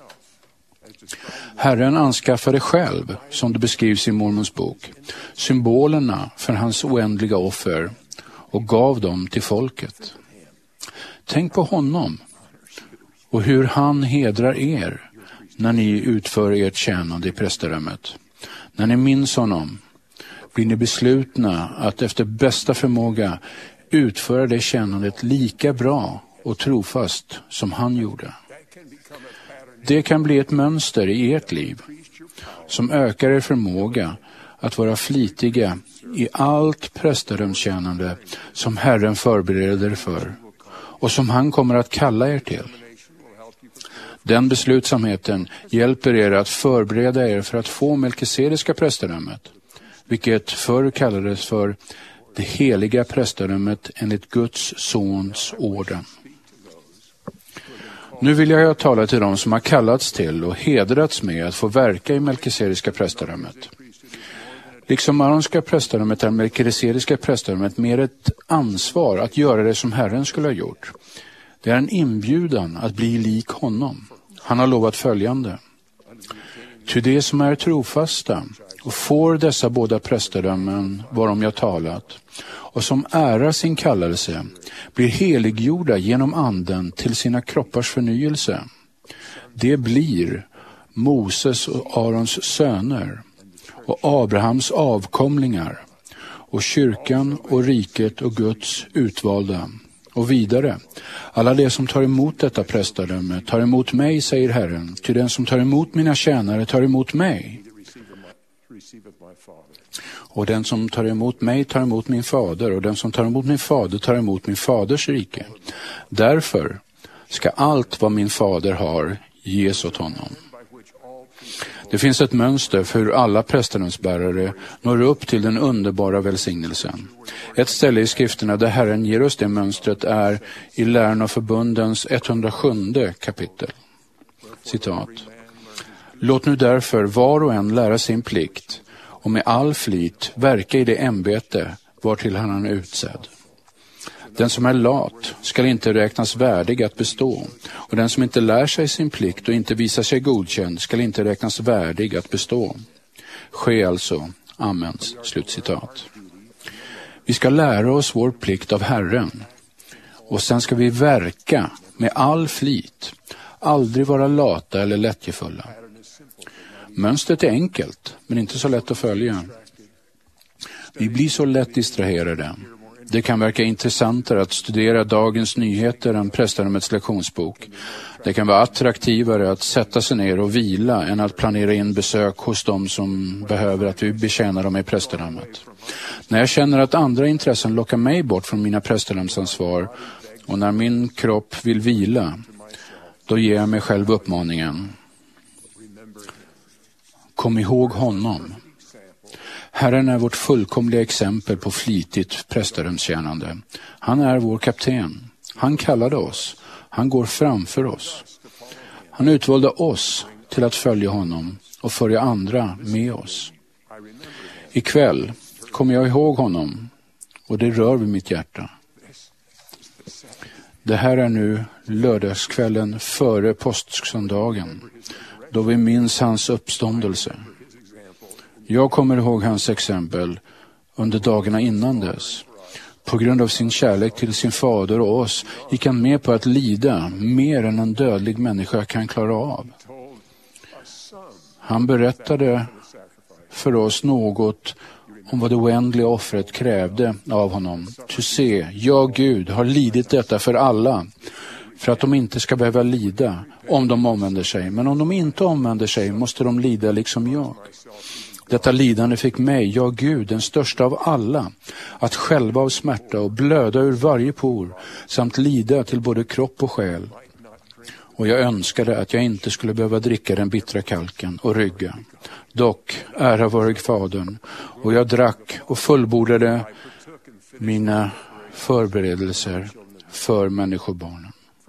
[SPEAKER 4] Herren anskaffade själv, som det beskrivs i Mormons bok, symbolerna för hans oändliga offer och gav dem till folket. Tänk på honom och hur han hedrar er när ni utför ert tjänande i prästadömet. När ni minns honom, blir ni beslutna att efter bästa förmåga utföra det tjänandet lika bra och trofast som han gjorde. Det kan bli ett mönster i ert liv som ökar er förmåga att vara flitiga i allt prästadömstjänande som Herren förbereder för och som han kommer att kalla er till. Den beslutsamheten hjälper er att förbereda er för att få melkisedeka prästadömet, vilket förr kallades för det heliga prästadömet enligt Guds sons orden. Nu vill jag tala till dem som har kallats till och hedrats med att få verka i melkisedeka prästadömet. Liksom aronska prästadömet är melkisedeka prästadömet mer ett ansvar att göra det som Herren skulle ha gjort. Det är en inbjudan att bli lik honom. Han har lovat följande: ty det som är trofasta och får dessa båda prästadömen varom jag talat och som ärar sin kallelse blir heliggjorda genom anden till sina kroppars förnyelse. Det blir Moses och Arons söner och Abrahams avkomlingar och kyrkan och riket och Guds utvalda. Och vidare, alla de som tar emot detta prästadöme tar emot mig, säger Herren, ty den som tar emot mina tjänare tar emot mig. Och den som tar emot mig tar emot min fader, och den som tar emot min fader tar emot min faders rike. Därför ska allt vad min fader har ges åt honom. Det finns ett mönster för hur alla prästadömsbärare når upp till den underbara välsignelsen. Ett ställe i skrifterna där Herren ger oss det mönstret är i Läran och förbundens etthundrasjunde kapitel. Citat: låt nu därför var och en lära sin plikt och med all flit verka i det ämbete vartill han är utsedd. Den som är lat ska inte räknas värdig att bestå, och den som inte lär sig sin plikt och inte visar sig godkänd ska inte räknas värdig att bestå. Ske alltså, amens, slutcitat. Vi ska lära oss vår plikt av Herren, och sen ska vi verka med all flit, aldrig vara lata eller lättjefulla. Mönstret är enkelt, men inte så lätt att följa. Vi blir så lätt distraherade. Det kan verka intressantare att studera dagens nyheter än prästadömets lektionsbok. Det kan vara attraktivare att sätta sig ner och vila än att planera in besök hos dem som behöver att vi betjänar dem i prästadömet. När jag känner att andra intressen lockar mig bort från mina prästadömsansvar och när min kropp vill vila, då ger jag mig själv uppmaningen: kom ihåg honom. Herren är vårt fullkomliga exempel på flitigt prästadömstjänande. Han är vår kapten. Han kallade oss. Han går framför oss. Han utvalde oss till att följa honom och följa andra med oss. Ikväll kommer jag ihåg honom, och det rör vid mitt hjärta. Det här är nu lördagskvällen före påsksöndagen, då vi minns hans uppståndelse. Jag kommer ihåg hans exempel under dagarna innan dess. På grund av sin kärlek till sin fader och oss gick han med på att lida mer än en dödlig människa kan klara av. Han berättade för oss något om vad det oändliga offret krävde av honom. Ty se, jag Gud har lidit detta för alla, för att de inte ska behöva lida om de omvänder sig. Men om de inte omvänder sig måste de lida liksom jag. Detta lidande fick mig, jag Gud, den största av alla, att själva av smärta och blöda ur varje por, samt lida till både kropp och själ. Och jag önskade att jag inte skulle behöva dricka den bittra kalken och rygga. Dock, ära vare Fadern, och jag drack och fullbordade mina förberedelser för människobarnen.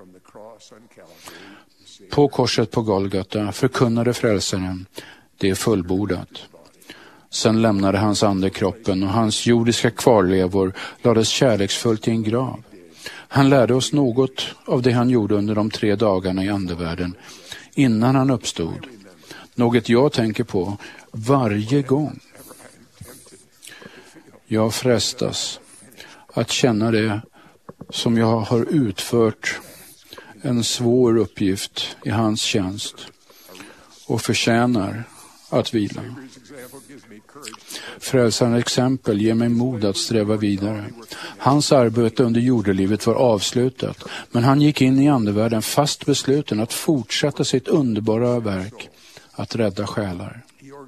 [SPEAKER 4] På korset på Golgata förkunnade frälsaren: det är fullbordat. Sen lämnade hans ande kroppen, och hans jordiska kvarlevor lades kärleksfullt i en grav. Han lärde oss något av det han gjorde under de tre dagarna i andevärlden innan han uppstod. Något jag tänker på varje gång jag frestas att känna det som jag har utfört en svår uppgift i hans tjänst och förtjänar att vila. Frälsarens exempel ger mig mod att sträva vidare. Hans arbete under jordelivet var avslutat, men han gick in i andevärlden fast besluten att fortsätta sitt underbara verk, att rädda själar.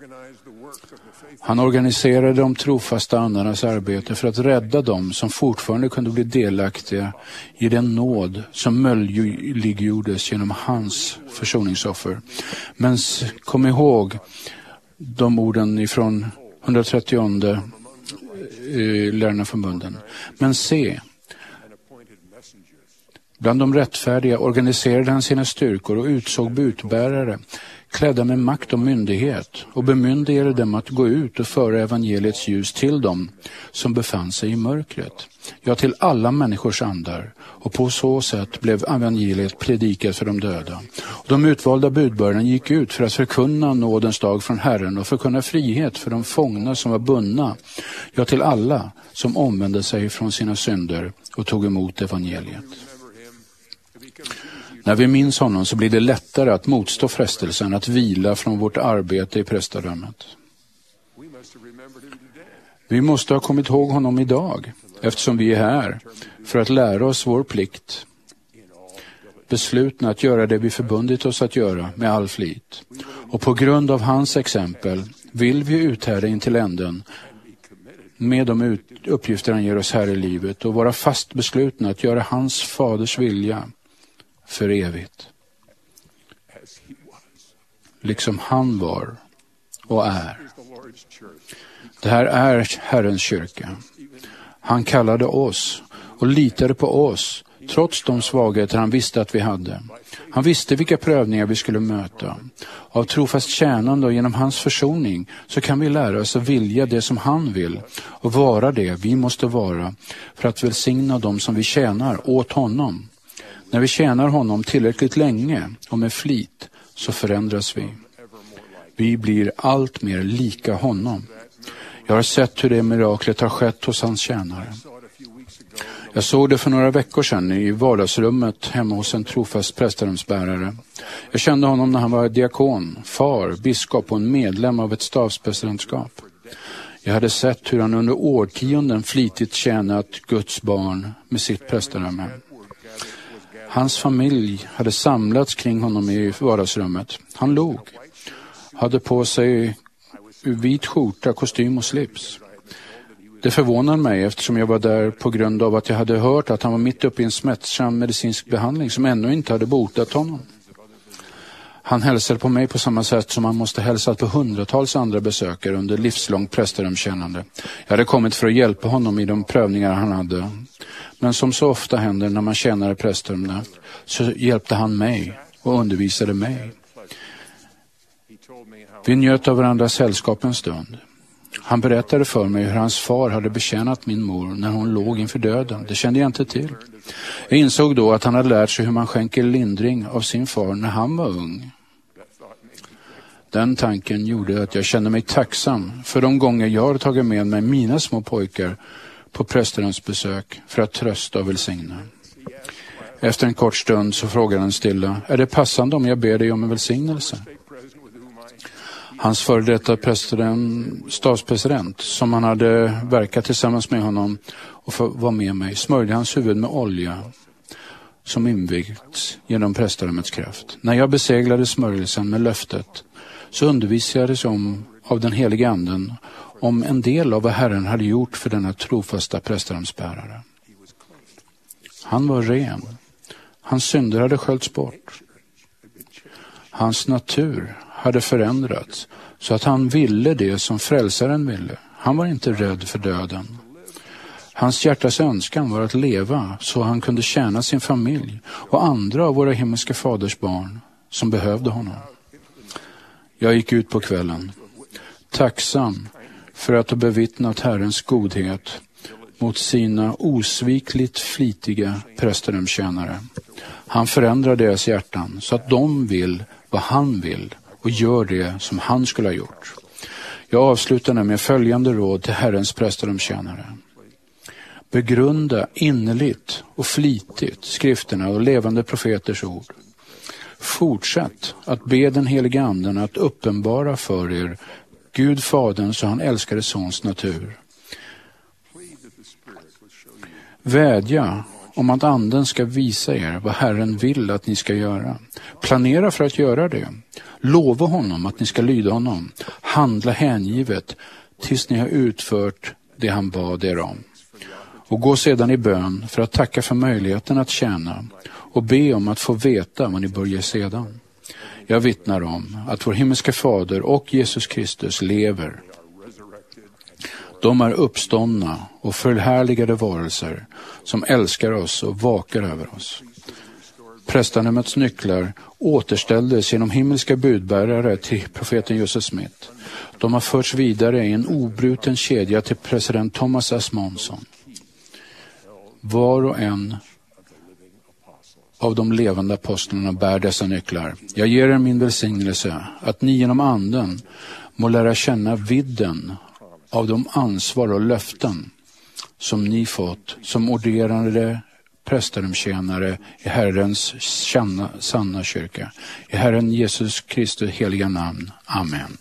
[SPEAKER 4] Han organiserade de trofasta andarnas arbete för att rädda dem som fortfarande kunde bli delaktiga i den nåd som möjliggjordes genom hans försoningsoffer. Men kom ihåg de orden ifrån hundratrettionde eh, Lärarnaförbunden. Men se, bland de rättfärdiga organiserade han sina styrkor och utsåg budbärare, klädda med makt och myndighet, och bemyndigade dem att gå ut och föra evangeliets ljus till dem som befann sig i mörkret. Ja, till alla människors andar. Och på så sätt blev evangeliet predikat för de döda. Och de utvalda budbärarna gick ut för att förkunna nådens dag från Herren och förkunna frihet för de fångna som var bundna. Ja, till alla som omvände sig från sina synder och tog emot evangeliet. När vi minns honom så blir det lättare att motstå frestelsen att vila från vårt arbete i prästadömet. Vi måste ha kommit ihåg honom idag, eftersom vi är här för att lära oss vår plikt. Beslutna att göra det vi förbundit oss att göra med all flit. Och på grund av hans exempel vill vi uthärda in till änden med de uppgifter han ger oss här i livet och vara fast beslutna att göra hans faders vilja för evigt. Liksom han var och är. Det här är Herrens kyrka. Han kallade oss och litade på oss trots de svagheter han visste att vi hade. Han visste vilka prövningar vi skulle möta. Av trofast tjänande och genom hans försoning så kan vi lära oss att vilja det som han vill och vara det vi måste vara för att välsigna dem som vi tjänar åt honom. När vi tjänar honom tillräckligt länge och med flit så förändras vi. Vi blir allt mer lika honom. Jag har sett hur det miraklet har skett hos hans tjänare. Jag såg det för några veckor sedan i vardagsrummet hemma hos en trofast prästadömsbärare. Jag kände honom när han var diakon, far, biskop och en medlem av ett stavspresidentskap. Jag hade sett hur han under årtionden flitigt tjänat Guds barn med sitt prästadöme. Hans familj hade samlats kring honom i vardagsrummet. Han log. Hade på sig vit skjorta, kostym och slips. Det förvånade mig eftersom jag var där på grund av att jag hade hört att han var mitt uppe i en smärtsam medicinsk behandling som ännu inte hade botat honom. Han hälsade på mig på samma sätt som han måste hälsa på hundratals andra besökare under livslångt prästadömstjänande. Jag hade kommit för att hjälpa honom i de prövningar han hade. Men som så ofta händer när man tjänar prästadömet så hjälpte han mig och undervisade mig. Vi njöt av varandras sällskap en stund. Han berättade för mig hur hans far hade betjänat min mor när hon låg inför döden. Det kände jag inte till. Jag insåg då att han hade lärt sig hur man skänker lindring av sin far när han var ung. Den tanken gjorde att jag kände mig tacksam för de gånger jag har tagit med mig mina små pojkar på prästerens besök för att trösta och välsigna. Efter en kort stund så frågade han stilla: är det passande om jag ber dig om en välsignelse? Hans före detta stavspresident, som han hade verkat tillsammans med honom och var med mig, smörjde hans huvud med olja som invigts genom prästadömets kraft. När jag beseglade smörjelsen med löftet så undervisades om av den heliga anden om en del av vad Herren hade gjort för denna trofasta prästadömsbärare. Han var ren. Hans synder hade sköljts bort. Hans natur hade förändrats så att han ville det som frälsaren ville. Han var inte rädd för döden. Hans hjärtas önskan var att leva så han kunde tjäna sin familj och andra av våra himmelska faders barn som behövde honom. Jag gick ut på kvällen, tacksam för att ha bevittnat Herrens godhet mot sina osvikligt flitiga prästadömstjänare. Han förändrar deras hjärtan så att de vill vad han vill och gör det som han skulle ha gjort. Jag avslutar med följande råd till Herrens prästadömstjänare. Begrunda innerligt och flitigt skrifterna och levande profeters ord. Fortsätt att be den heliga anden att uppenbara för er Gud Fadern så han älskade Sons natur. Vädja om att Anden ska visa er vad Herren vill att ni ska göra. Planera för att göra det. Lova honom att ni ska lyda honom. Handla hängivet tills ni har utfört det han bad er om. Och gå sedan i bön för att tacka för möjligheten att tjäna och be om att få veta vad ni börjar sedan. Jag vittnar om att vår himmelska Fader och Jesus Kristus lever. De är uppståndna och förhärligade varelser som älskar oss och vakar över oss. Prästadömets nycklar återställdes genom himmelska budbärare till profeten Joseph Smith. De har förts vidare i en obruten kedja till president Thomas S. Monson. Var och en av de levande apostlarna bär dessa nycklar. Jag ger er min välsignelse att ni genom Anden må lära känna vidden av de ansvar och löften som ni fått som orderade prästadömstjänare i Herrens sanna, sanna kyrka. I Herren Jesus Kristus heliga namn. Amen.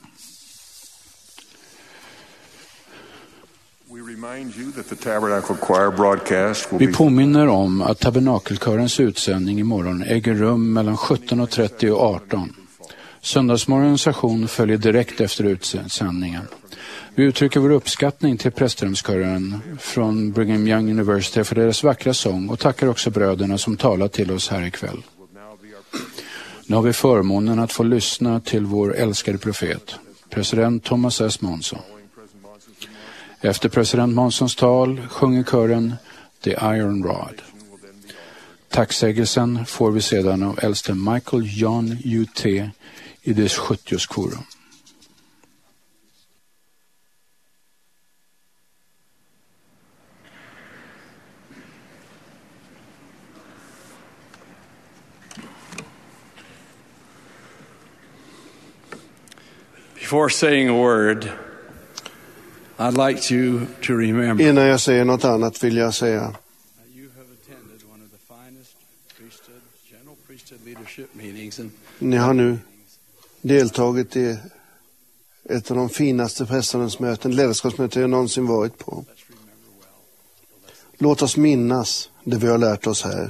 [SPEAKER 4] Vi påminner om att tabernakelkörens utsändning imorgon äger rum mellan sjutton trettio och arton. Söndagsmorgonens session följer direkt efter utsändningen. Vi uttrycker vår uppskattning till prästadömskören från Brigham Young University för deras vackra sång och tackar också bröderna som talar till oss här ikväll. Nu har vi förmånen att få lyssna till vår älskade profet, president Thomas S. Monson. Efter president Monsons tal sjunger kören The Iron Rod. Tacksägelsen får vi sedan av äldste Michael John U T i dess sjuttioskorum.
[SPEAKER 10] Before saying a word, I'd like you to remember.
[SPEAKER 8] Innan jag säger något annat vill jag säga.
[SPEAKER 10] You have attended one of the finest priesthood, general priesthood leadership meetings and
[SPEAKER 8] Ni har nu deltagit i ett av de finaste prästernas möten, ledarskapsmöten jag någonsin varit på. Låt oss minnas det vi har lärt oss här.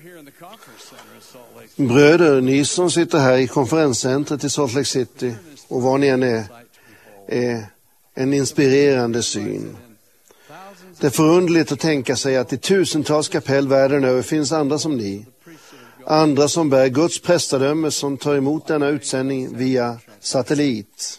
[SPEAKER 8] Bröder, ni som sitter här i konferenscentret i Salt Lake City och var ni än är, är en inspirerande syn. Det är förunderligt att tänka sig att i tusentals kapell världen över finns andra som ni. Andra som bär Guds prästadöme som tar emot denna utsändning via satellit.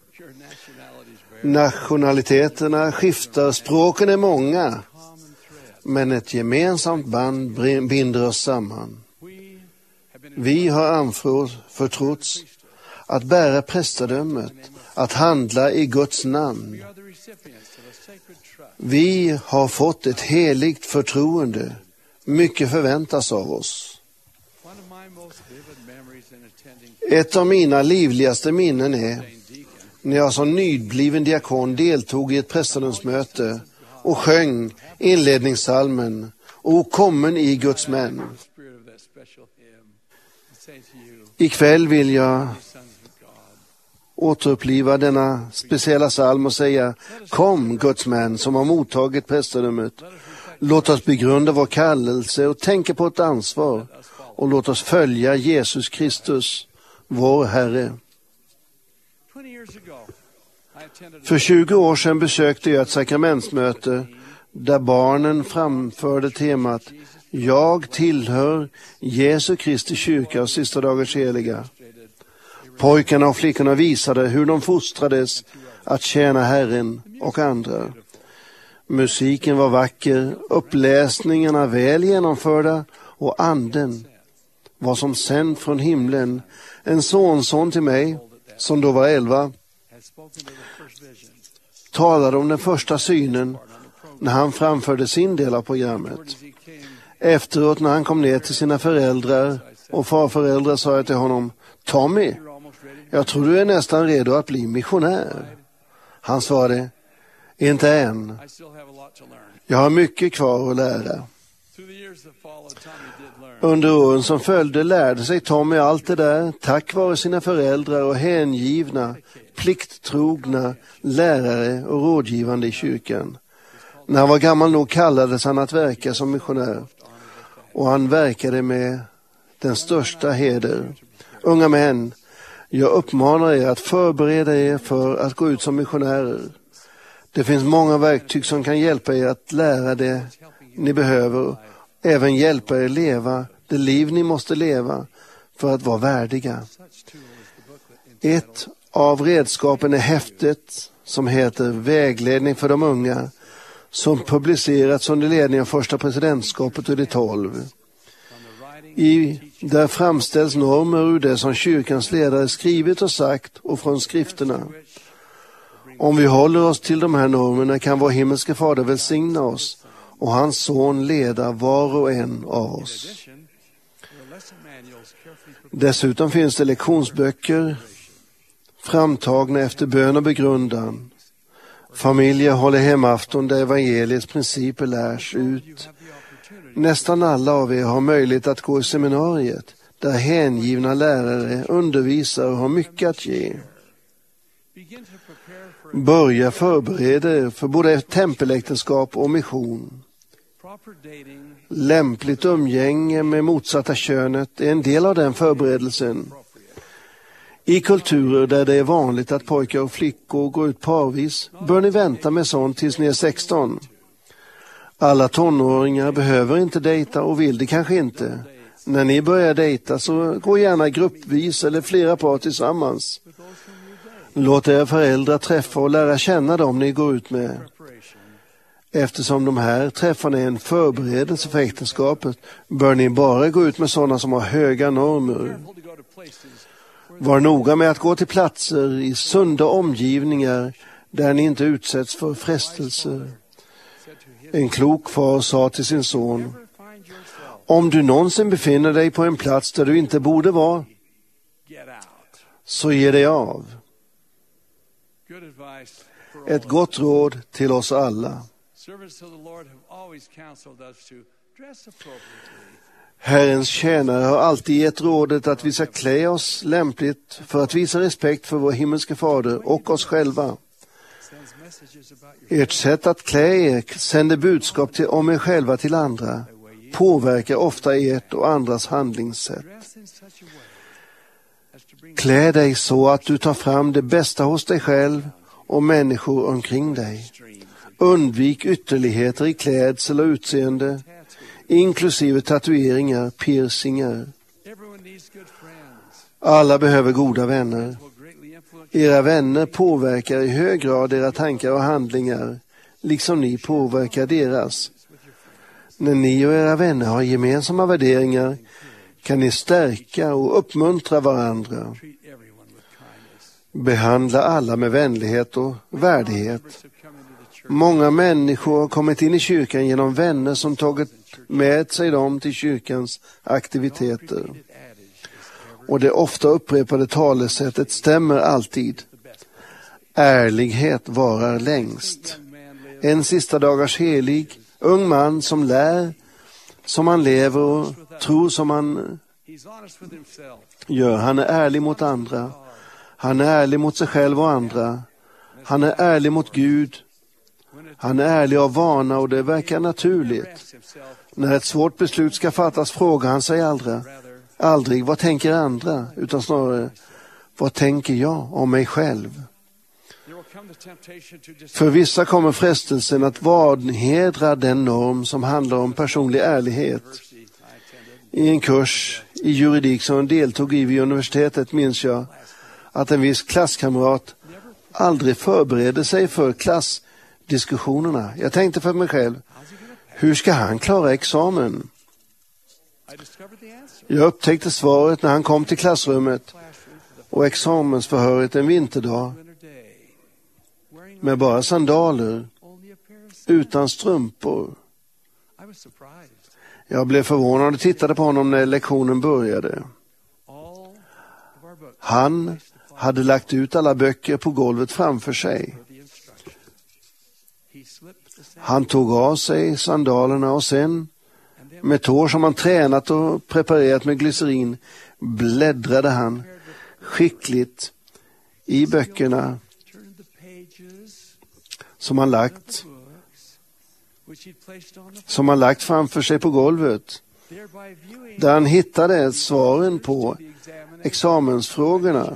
[SPEAKER 8] Nationaliteterna skiftar, språken är många, men ett gemensamt band binder oss samman. Vi har anförtrotts att bära prästadömet, att handla i Guds namn. Vi har fått ett heligt förtroende. Mycket förväntas av oss. Ett av mina livligaste minnen är när jag som nybliven diakon deltog i ett prästadömsmöte och sjöng inledningssalmen O kommen i Guds män. Ikväll vill jag återuppliva denna speciella psalm och säga: Kom, Guds män som har mottagit prästadömet. Låt oss begrunda vår kallelse och tänka på ett ansvar. Och låt oss följa Jesus Kristus, vår Herre. För tjugo år sedan besökte jag ett sakramentsmöte där barnen framförde temat Jag tillhör Jesu Kristi kyrka och sista dagars heliga. Pojkarna och flickorna visade hur de fostrades att tjäna Herren och andra. Musiken var vacker, uppläsningarna väl genomförda och anden var som sänd från himlen. En sonson till mig, som då var elva, talade om den första synen när han framförde sin del av programmet. Efteråt när han kom ner till sina föräldrar och farföräldrar sa jag till honom: Tommy, jag tror du är nästan redo att bli missionär. Han svarade: Inte än. Jag har mycket kvar att lära. Under åren som följde lärde sig Tommy allt det där tack vare sina föräldrar och hängivna, plikttrogna lärare och rådgivande i kyrkan. När han var gammal nog kallades han att verka som missionär, och han verkade med den största heder. Unga män, jag uppmanar er att förbereda er för att gå ut som missionärer. Det finns många verktyg som kan hjälpa er att lära det ni behöver, även hjälpa er leva det liv ni måste leva för att vara värdiga. Ett av redskapen är häftet som heter Vägledning för de unga, som publicerats under ledning av första presidentskapet och de tolv. I där framställs normer ur det som kyrkans ledare skrivit och sagt och från skrifterna. Om vi håller oss till de här normerna kan vår himmelske fader välsigna oss och hans son leda var och en av oss. Dessutom finns det lektionsböcker framtagna efter bön och begrundan. Familjer håller hemafton där evangeliets principer lärs ut. Nästan alla av er har möjlighet att gå i seminariet där hängivna lärare undervisar och har mycket att ge. Börja förbereda er för både tempeläktenskap och mission. Lämpligt umgänge med motsatta könet är en del av den förberedelsen. I kulturer där det är vanligt att pojkar och flickor går ut parvis bör ni vänta med sånt tills ni är sexton. Alla tonåringar behöver inte dejta och vill det kanske inte. När ni börjar dejta så gå gärna gruppvis eller flera par tillsammans. Låt era föräldrar träffa och lära känna dem ni går ut med. Eftersom de här träffarna är en förberedelse för äktenskapet bör ni bara gå ut med sådana som har höga normer. Var noga med att gå till platser i sunda omgivningar där ni inte utsätts för frestelser. En klok far sa till sin son: om du någonsin befinner dig på en plats där du inte borde vara, så ge dig av. Ett gott råd till oss alla. Herrens tjänare har alltid gett rådet att vi ska klä oss lämpligt för att visa respekt för vår himmelske fader och oss själva. Ert sätt att klä er sänder budskap till, om er själva till andra, påverkar ofta ert och andras handlingssätt. Klä dig så att du tar fram det bästa hos dig själv och människor omkring dig. Undvik ytterligheter i klädsel och utseende, inklusive tatueringar, piercingar. Alla behöver goda vänner. Era vänner påverkar i hög grad era tankar och handlingar, liksom ni påverkar deras. När ni och era vänner har gemensamma värderingar kan ni stärka och uppmuntra varandra. Behandla alla med vänlighet och värdighet. Många människor har kommit in i kyrkan genom vänner som tagit med sig dem till kyrkans aktiviteter. Och det ofta upprepade talesättet stämmer alltid. Ärlighet varar längst. En sista dagars helig, ung man som lär, som han lever och tror som han gör. Han är ärlig mot andra. Han är ärlig mot sig själv och andra. Han är ärlig mot Gud. Han är ärlig av vana och det verkar naturligt. När ett svårt beslut ska fattas frågar han sig aldrig, aldrig vad tänker andra, utan snarare vad tänker jag om mig själv. För vissa kommer frestelsen att vanhedra den norm som handlar om personlig ärlighet. I en kurs i juridik som deltog i vid universitetet minns jag att en viss klasskamrat aldrig förberedde sig för klassdiskussionerna. Jag tänkte för mig själv, hur ska han klara examen? Jag upptäckte svaret när han kom till klassrummet och examensförhöret en vinterdag med bara sandaler, utan strumpor. Jag blev förvånad och tittade på honom när lektionen började. Han hade lagt ut alla böcker på golvet framför sig. Han tog av sig sandalerna och sen, med tår som han tränat och preparerat med glycerin, bläddrade han skickligt i böckerna som han lagt som han lagt framför sig på golvet, där han hittade svaren på examensfrågorna.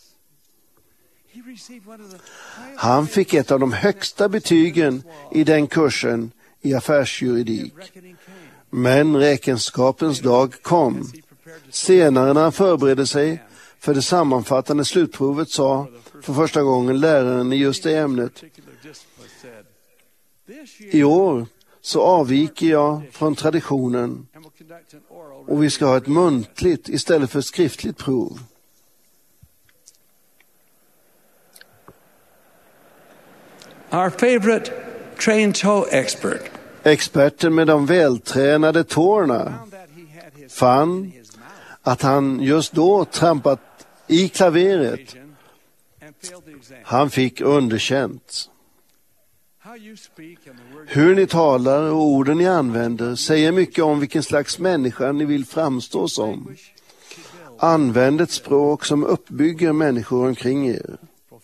[SPEAKER 8] Han fick ett av de högsta betygen i den kursen i affärsjuridik. Men räkenskapens dag kom. Senare när han förberedde sig för det sammanfattande slutprovet sa för första gången läraren i just det ämnet: i år så avviker jag från traditionen och vi ska ha ett muntligt istället för ett skriftligt prov.
[SPEAKER 10] Our favorite trained toe expert.
[SPEAKER 8] Experten med de vältränade tårna fann att han just då trampat i klaveret. Han fick underkänt. Hur ni talar och orden ni använder säger mycket om vilken slags människa ni vill framstå som. Använd ett språk som uppbygger människor omkring er.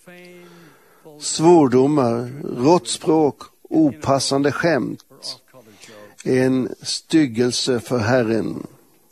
[SPEAKER 8] Svordomar, rått språk, opassande skämt är en styggelse för Herren.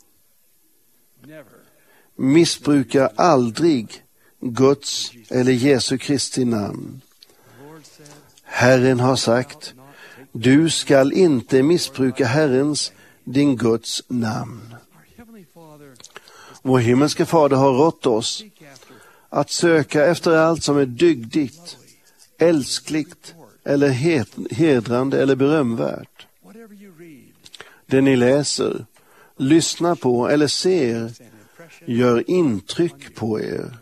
[SPEAKER 8] Missbruka aldrig Guds eller Jesu Kristi namn. Herren har sagt: du skall inte missbruka Herrens, din Guds namn. Vår himmelske Fader har rått oss att söka efter allt som är dygdigt, älskligt eller hedrande eller berömvärt. Det ni läser, lyssnar på eller ser gör intryck på er.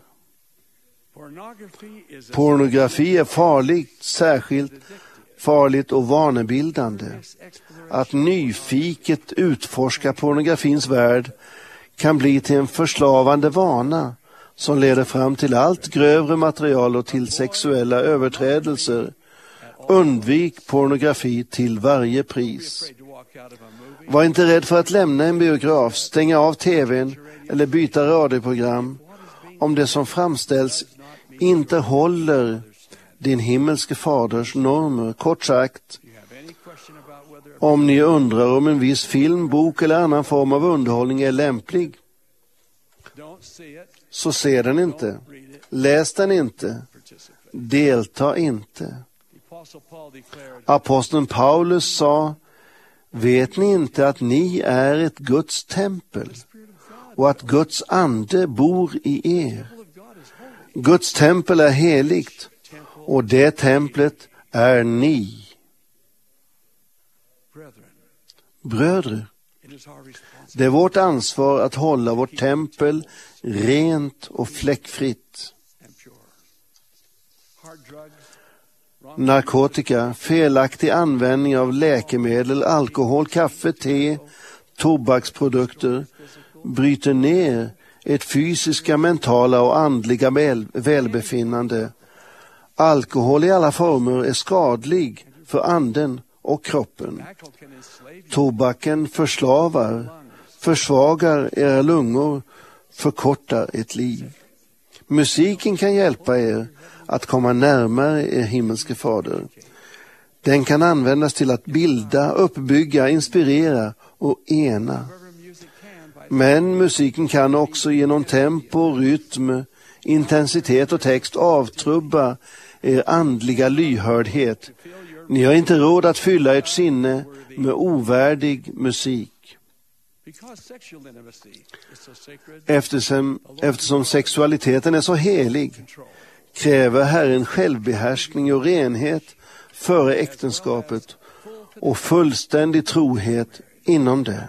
[SPEAKER 8] Pornografi är farligt, särskilt farligt och vanebildande. Att nyfiket utforska pornografins värld kan bli till en förslavande vana som leder fram till allt grövre material och till sexuella överträdelser. Undvik pornografi till varje pris. Var inte rädd för att lämna en biograf, stänga av tvn eller byta radioprogram om det som framställs inte håller din himmelske faders normer. Kort sagt, om ni undrar om en viss film, bok eller annan form av underhållning är lämplig, så se den inte, läs den inte, delta inte. Aposteln Paulus sa: vet ni inte att ni är ett Guds tempel och att Guds ande bor i er? Guds tempel är heligt och det templet är ni. Bröder, det är vårt ansvar att hålla vårt tempel rent och fläckfritt. Narkotika, felaktig användning av läkemedel, alkohol, kaffe, te, tobaksprodukter bryter ner ett fysiska, mentala och andliga väl, välbefinnande. Alkohol i alla former är skadlig för anden och kroppen. Tobaken förslavar, försvagar era lungor, förkortar ett liv. Musiken kan hjälpa er att komma närmare er himmelske fader. Den kan användas till att bilda, uppbygga, inspirera och ena. Men musiken kan också genom tempo, rytm, intensitet och text avtrubba er andliga lyhördhet. Ni har inte råd att fylla ert sinne med ovärdig musik. Eftersom, eftersom sexualiteten är så helig kräver Herren självbehärskning och renhet före äktenskapet och fullständig trohet inom det.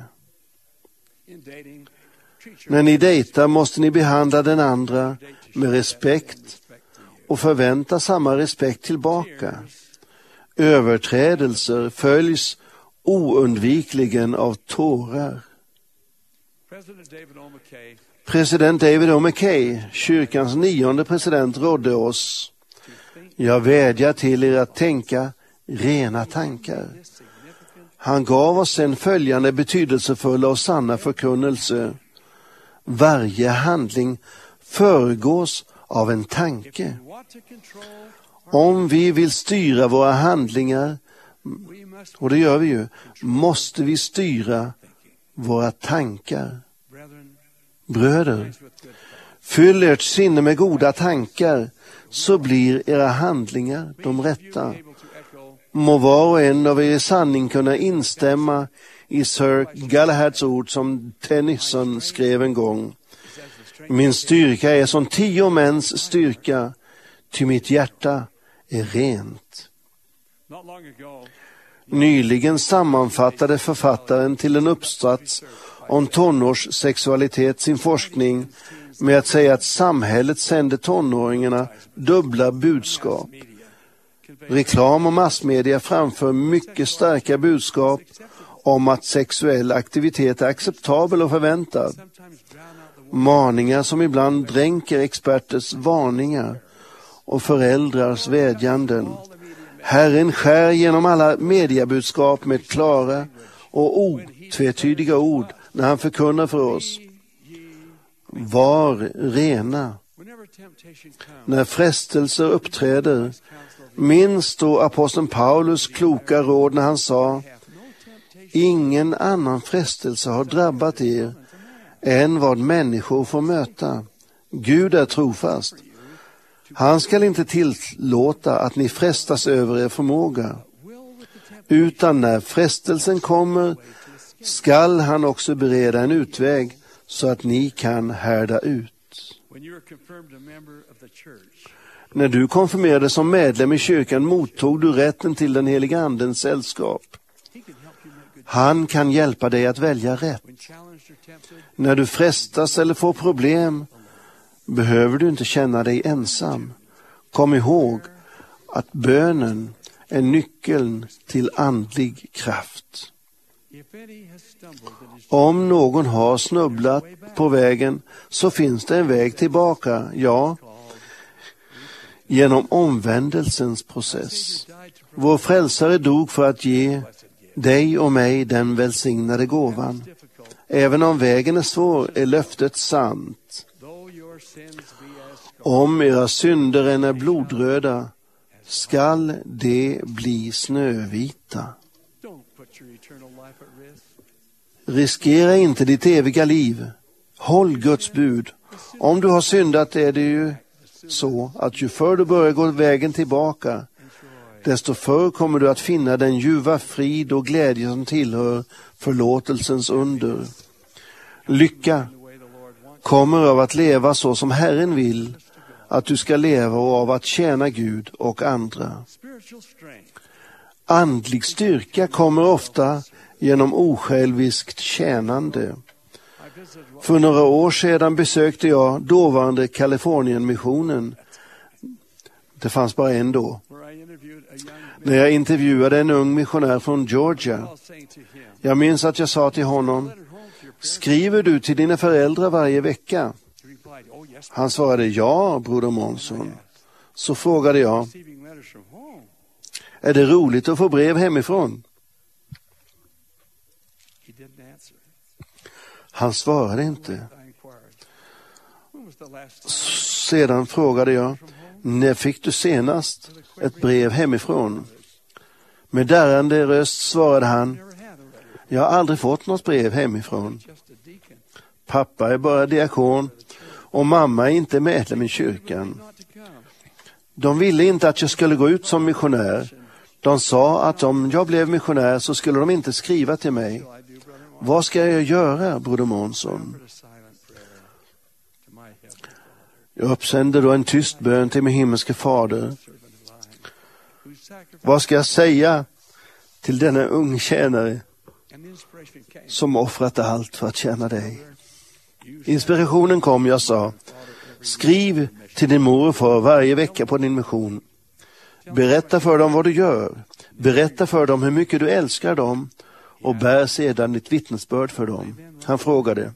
[SPEAKER 8] När ni dejtar måste ni behandla den andra med respekt och förvänta samma respekt tillbaka. Överträdelser följs oundvikligen av tårar. President David O. McKay, kyrkans nionde president, rådde oss: jag vädjar till er att tänka rena tankar. Han gav oss en följande betydelsefulla och sanna förkunnelse: varje handling föregås av en tanke. Om vi vill styra våra handlingar, och det gör vi ju, måste vi styra våra tankar. Bröder, fyll ert sinne med goda tankar, så blir era handlingar de rätta. Må var och en av er i sanning kunna instämma i Sir Galahads ord som Tennyson skrev en gång. Min styrka är som tio mäns styrka, ty mitt hjärta är rent. Nyligen sammanfattade författaren till en uppsats om tonårssexualitet sin forskning med att säga att samhället sänder tonåringarna dubbla budskap. Reklam och massmedia framför mycket starka budskap om att sexuell aktivitet är acceptabel och förväntad. Maningar som ibland dränker experters varningar och föräldrars vädjanden. Herren skär genom alla mediebudskap med klara och otvetydiga ord när han förkunnar för oss. Var rena. När frestelser uppträder, minns då aposteln Paulus kloka råd när han sa: ingen annan frestelse har drabbat er än vad människor får möta. Gud är trofast. Han skall inte tillåta att ni frestas över er förmåga, utan när frestelsen kommer skall han också bereda en utväg så att ni kan härda ut. När du konfirmerades som medlem i kyrkan mottog du rätten till den heliga andens sällskap. Han kan hjälpa dig att välja rätt. När du frestas eller får problem behöver du inte känna dig ensam. Kom ihåg att bönen är nyckeln till andlig kraft. Om någon har snubblat på vägen så finns det en väg tillbaka, ja, genom omvändelsens process. Vår frälsare dog för att ge dig och mig den välsignade gåvan. Även om vägen är svår är löftet sant. Om era synder än är blodröda skall de bli snövita. Riskera inte ditt eviga liv. Håll Guds bud. Om du har syndat är det ju så att ju förr du börjar gå vägen tillbaka, desto förr kommer du att finna den ljuva frid och glädje som tillhör förlåtelsens under. Lycka kommer av att leva så som Herren vill att du ska leva och av att tjäna Gud och andra. Andlig styrka kommer ofta genom osjälviskt tjänande. För några år sedan besökte jag dåvarande Kalifornienmissionen. Det fanns bara en då. När jag intervjuade en ung missionär från Georgia. Jag minns att jag sa till honom: skriver du till dina föräldrar varje vecka? Han svarade: ja, broder Månsson. Så frågade jag: är det roligt att få brev hemifrån? Han svarade inte. Sedan frågade jag: när fick du senast ett brev hemifrån? Med darrande röst svarade han: jag har aldrig fått något brev hemifrån. Pappa är bara diakon och mamma är inte medlem i kyrkan. De ville inte att jag skulle gå ut som missionär. De sa att om jag blev missionär så skulle de inte skriva till mig. Vad ska jag göra, broder Månsson? Jag uppsände då en tyst bön till min himmelske fader. Vad ska jag säga till denna ung tjänare som offrat allt för att tjäna dig? Inspirationen kom, jag sa: skriv till din mor och far varje vecka på din mission. Berätta för dem vad du gör. Berätta för dem hur mycket du älskar dem och bär sedan ditt vittnesbörd för dem. Han frågade.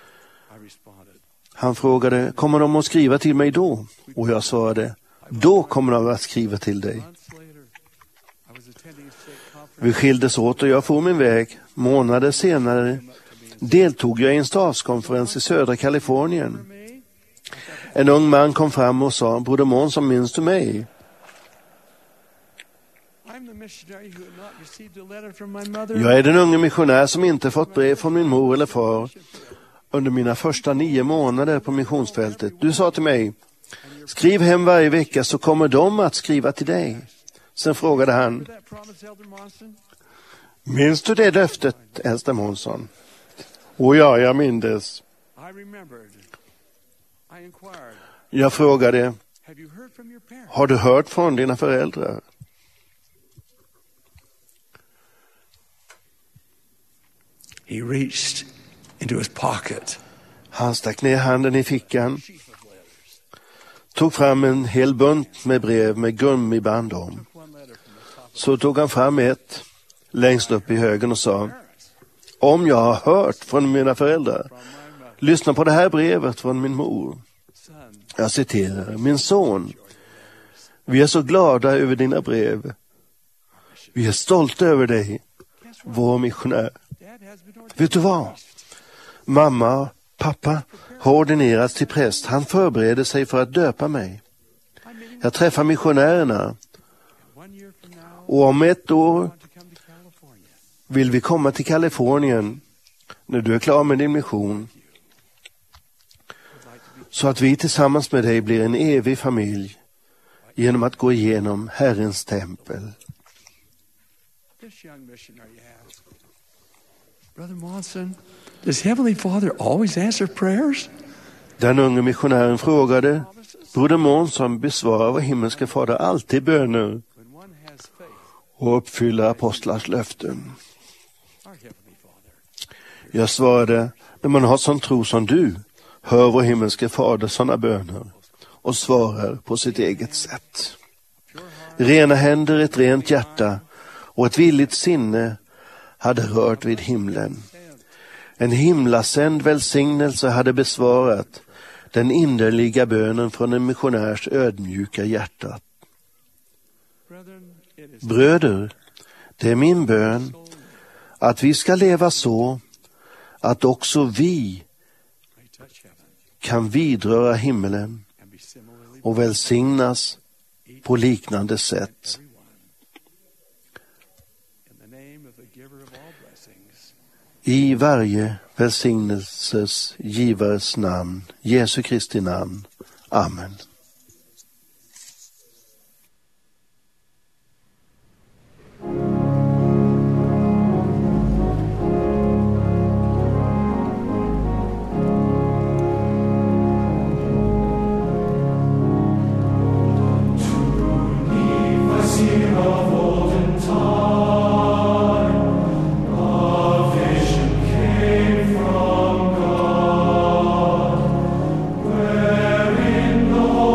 [SPEAKER 8] Han frågade, kommer de att skriva till mig då? Och jag svarade, då kommer de att skriva till dig. Vi skildes åt och jag får min väg. Månader senare deltog jag i en statskonferens i södra Kalifornien. En ung man kom fram och sa, Broder Månsson, minns du mig? Jag är den unge missionär som inte fått brev från min mor eller far under mina första nio månader på missionsfältet. Du sa till mig, skriv hem varje vecka så kommer de att skriva till dig. Sen frågade han, minns du det löftet, äldste Månsson? Och ja, jag mindes. Jag frågade, har du hört från dina föräldrar?
[SPEAKER 10] He reached into his pocket.
[SPEAKER 8] Han stack ner handen i fickan, tog fram en hel bunt med brev med gummiband om. Så tog han fram ett längst upp i högen och sa, om jag har hört från mina föräldrar, lyssna på det här brevet från min mor. Jag citerar, min son, vi är så glada över dina brev. Vi är stolta över dig, vår missionär. Vet du vad? Mamma och pappa har ordinerats till präst. Han förbereder sig för att döpa mig. Jag träffar missionärerna. Och om ett år vill vi komma till Kalifornien när du är klar med din mission. Så att vi tillsammans med dig blir en evig familj genom att gå igenom Herrens tempel.
[SPEAKER 10] Brother Monson, does Heavenly Father always answer prayers?
[SPEAKER 8] Den unge missionären frågade, Broder Månsson, besvarar vår himmelske fader alltid böner och uppfyller apostlars löften? Jag svarade, när man har sån tro som du, hör vår himmelske fader sådana böner och svarar på sitt eget sätt. Rena händer, ett rent hjärta och ett villigt sinne hade rört vid himlen. En himlasänd välsignelse hade besvarat den innerliga bönen från en missionärs ödmjuka hjärta. Bröder, det är min bön att vi ska leva så att också vi kan vidröra himlen och välsignas på liknande sätt. I varje välsignelses givares namn, Jesu Kristi namn. Amen.
[SPEAKER 11] Wherein the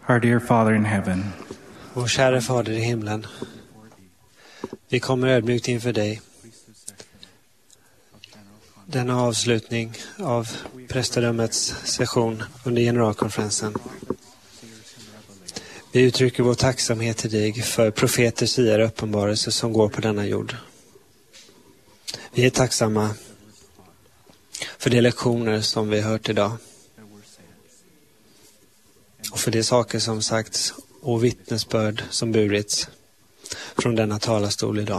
[SPEAKER 11] Our dear Father in heaven,
[SPEAKER 2] vår kära Fader i himlen, vi kommer ödmjukt inför dig. Denna avslutning av prästadömets session under generalkonferensen. Vi uttrycker vår tacksamhet till dig för profeter, siare och uppenbarelser som går på denna jord. Vi är tacksamma för de lektioner som vi har hört idag. Och för de saker som sagts och vittnesbörd som burits från denna talarstol idag.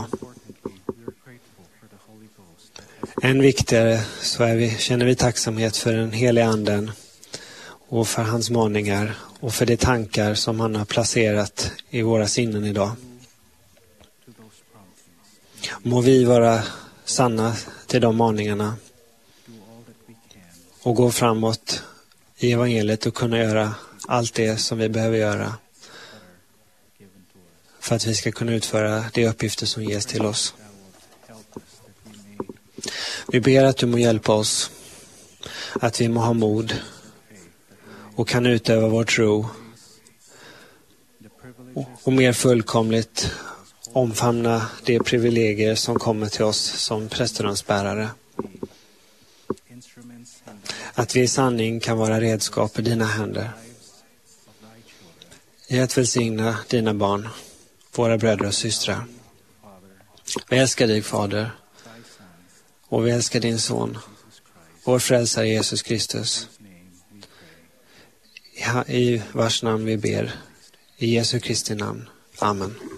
[SPEAKER 2] Än viktigare så är vi, känner vi tacksamhet för den heliga anden och för hans maningar och för de tankar som han har placerat i våra sinnen idag. Må vi vara sanna till de maningarna och gå framåt i evangeliet och kunna göra allt det som vi behöver göra för att vi ska kunna utföra de uppgifter som ges till oss. Vi ber att du må hjälpa oss, att vi må ha mod och kan utöva vår tro och, och mer fullkomligt omfamna de privilegier som kommer till oss som prästedömsbärare. Att vi i sanning kan vara redskap i dina händer. I att välsigna dina barn, våra bröder och systrar. Vi älskar dig, Fader, och vi älskar din son, vår frälsare Jesus Kristus, i vars namn vi ber, i Jesu Kristi namn. Amen.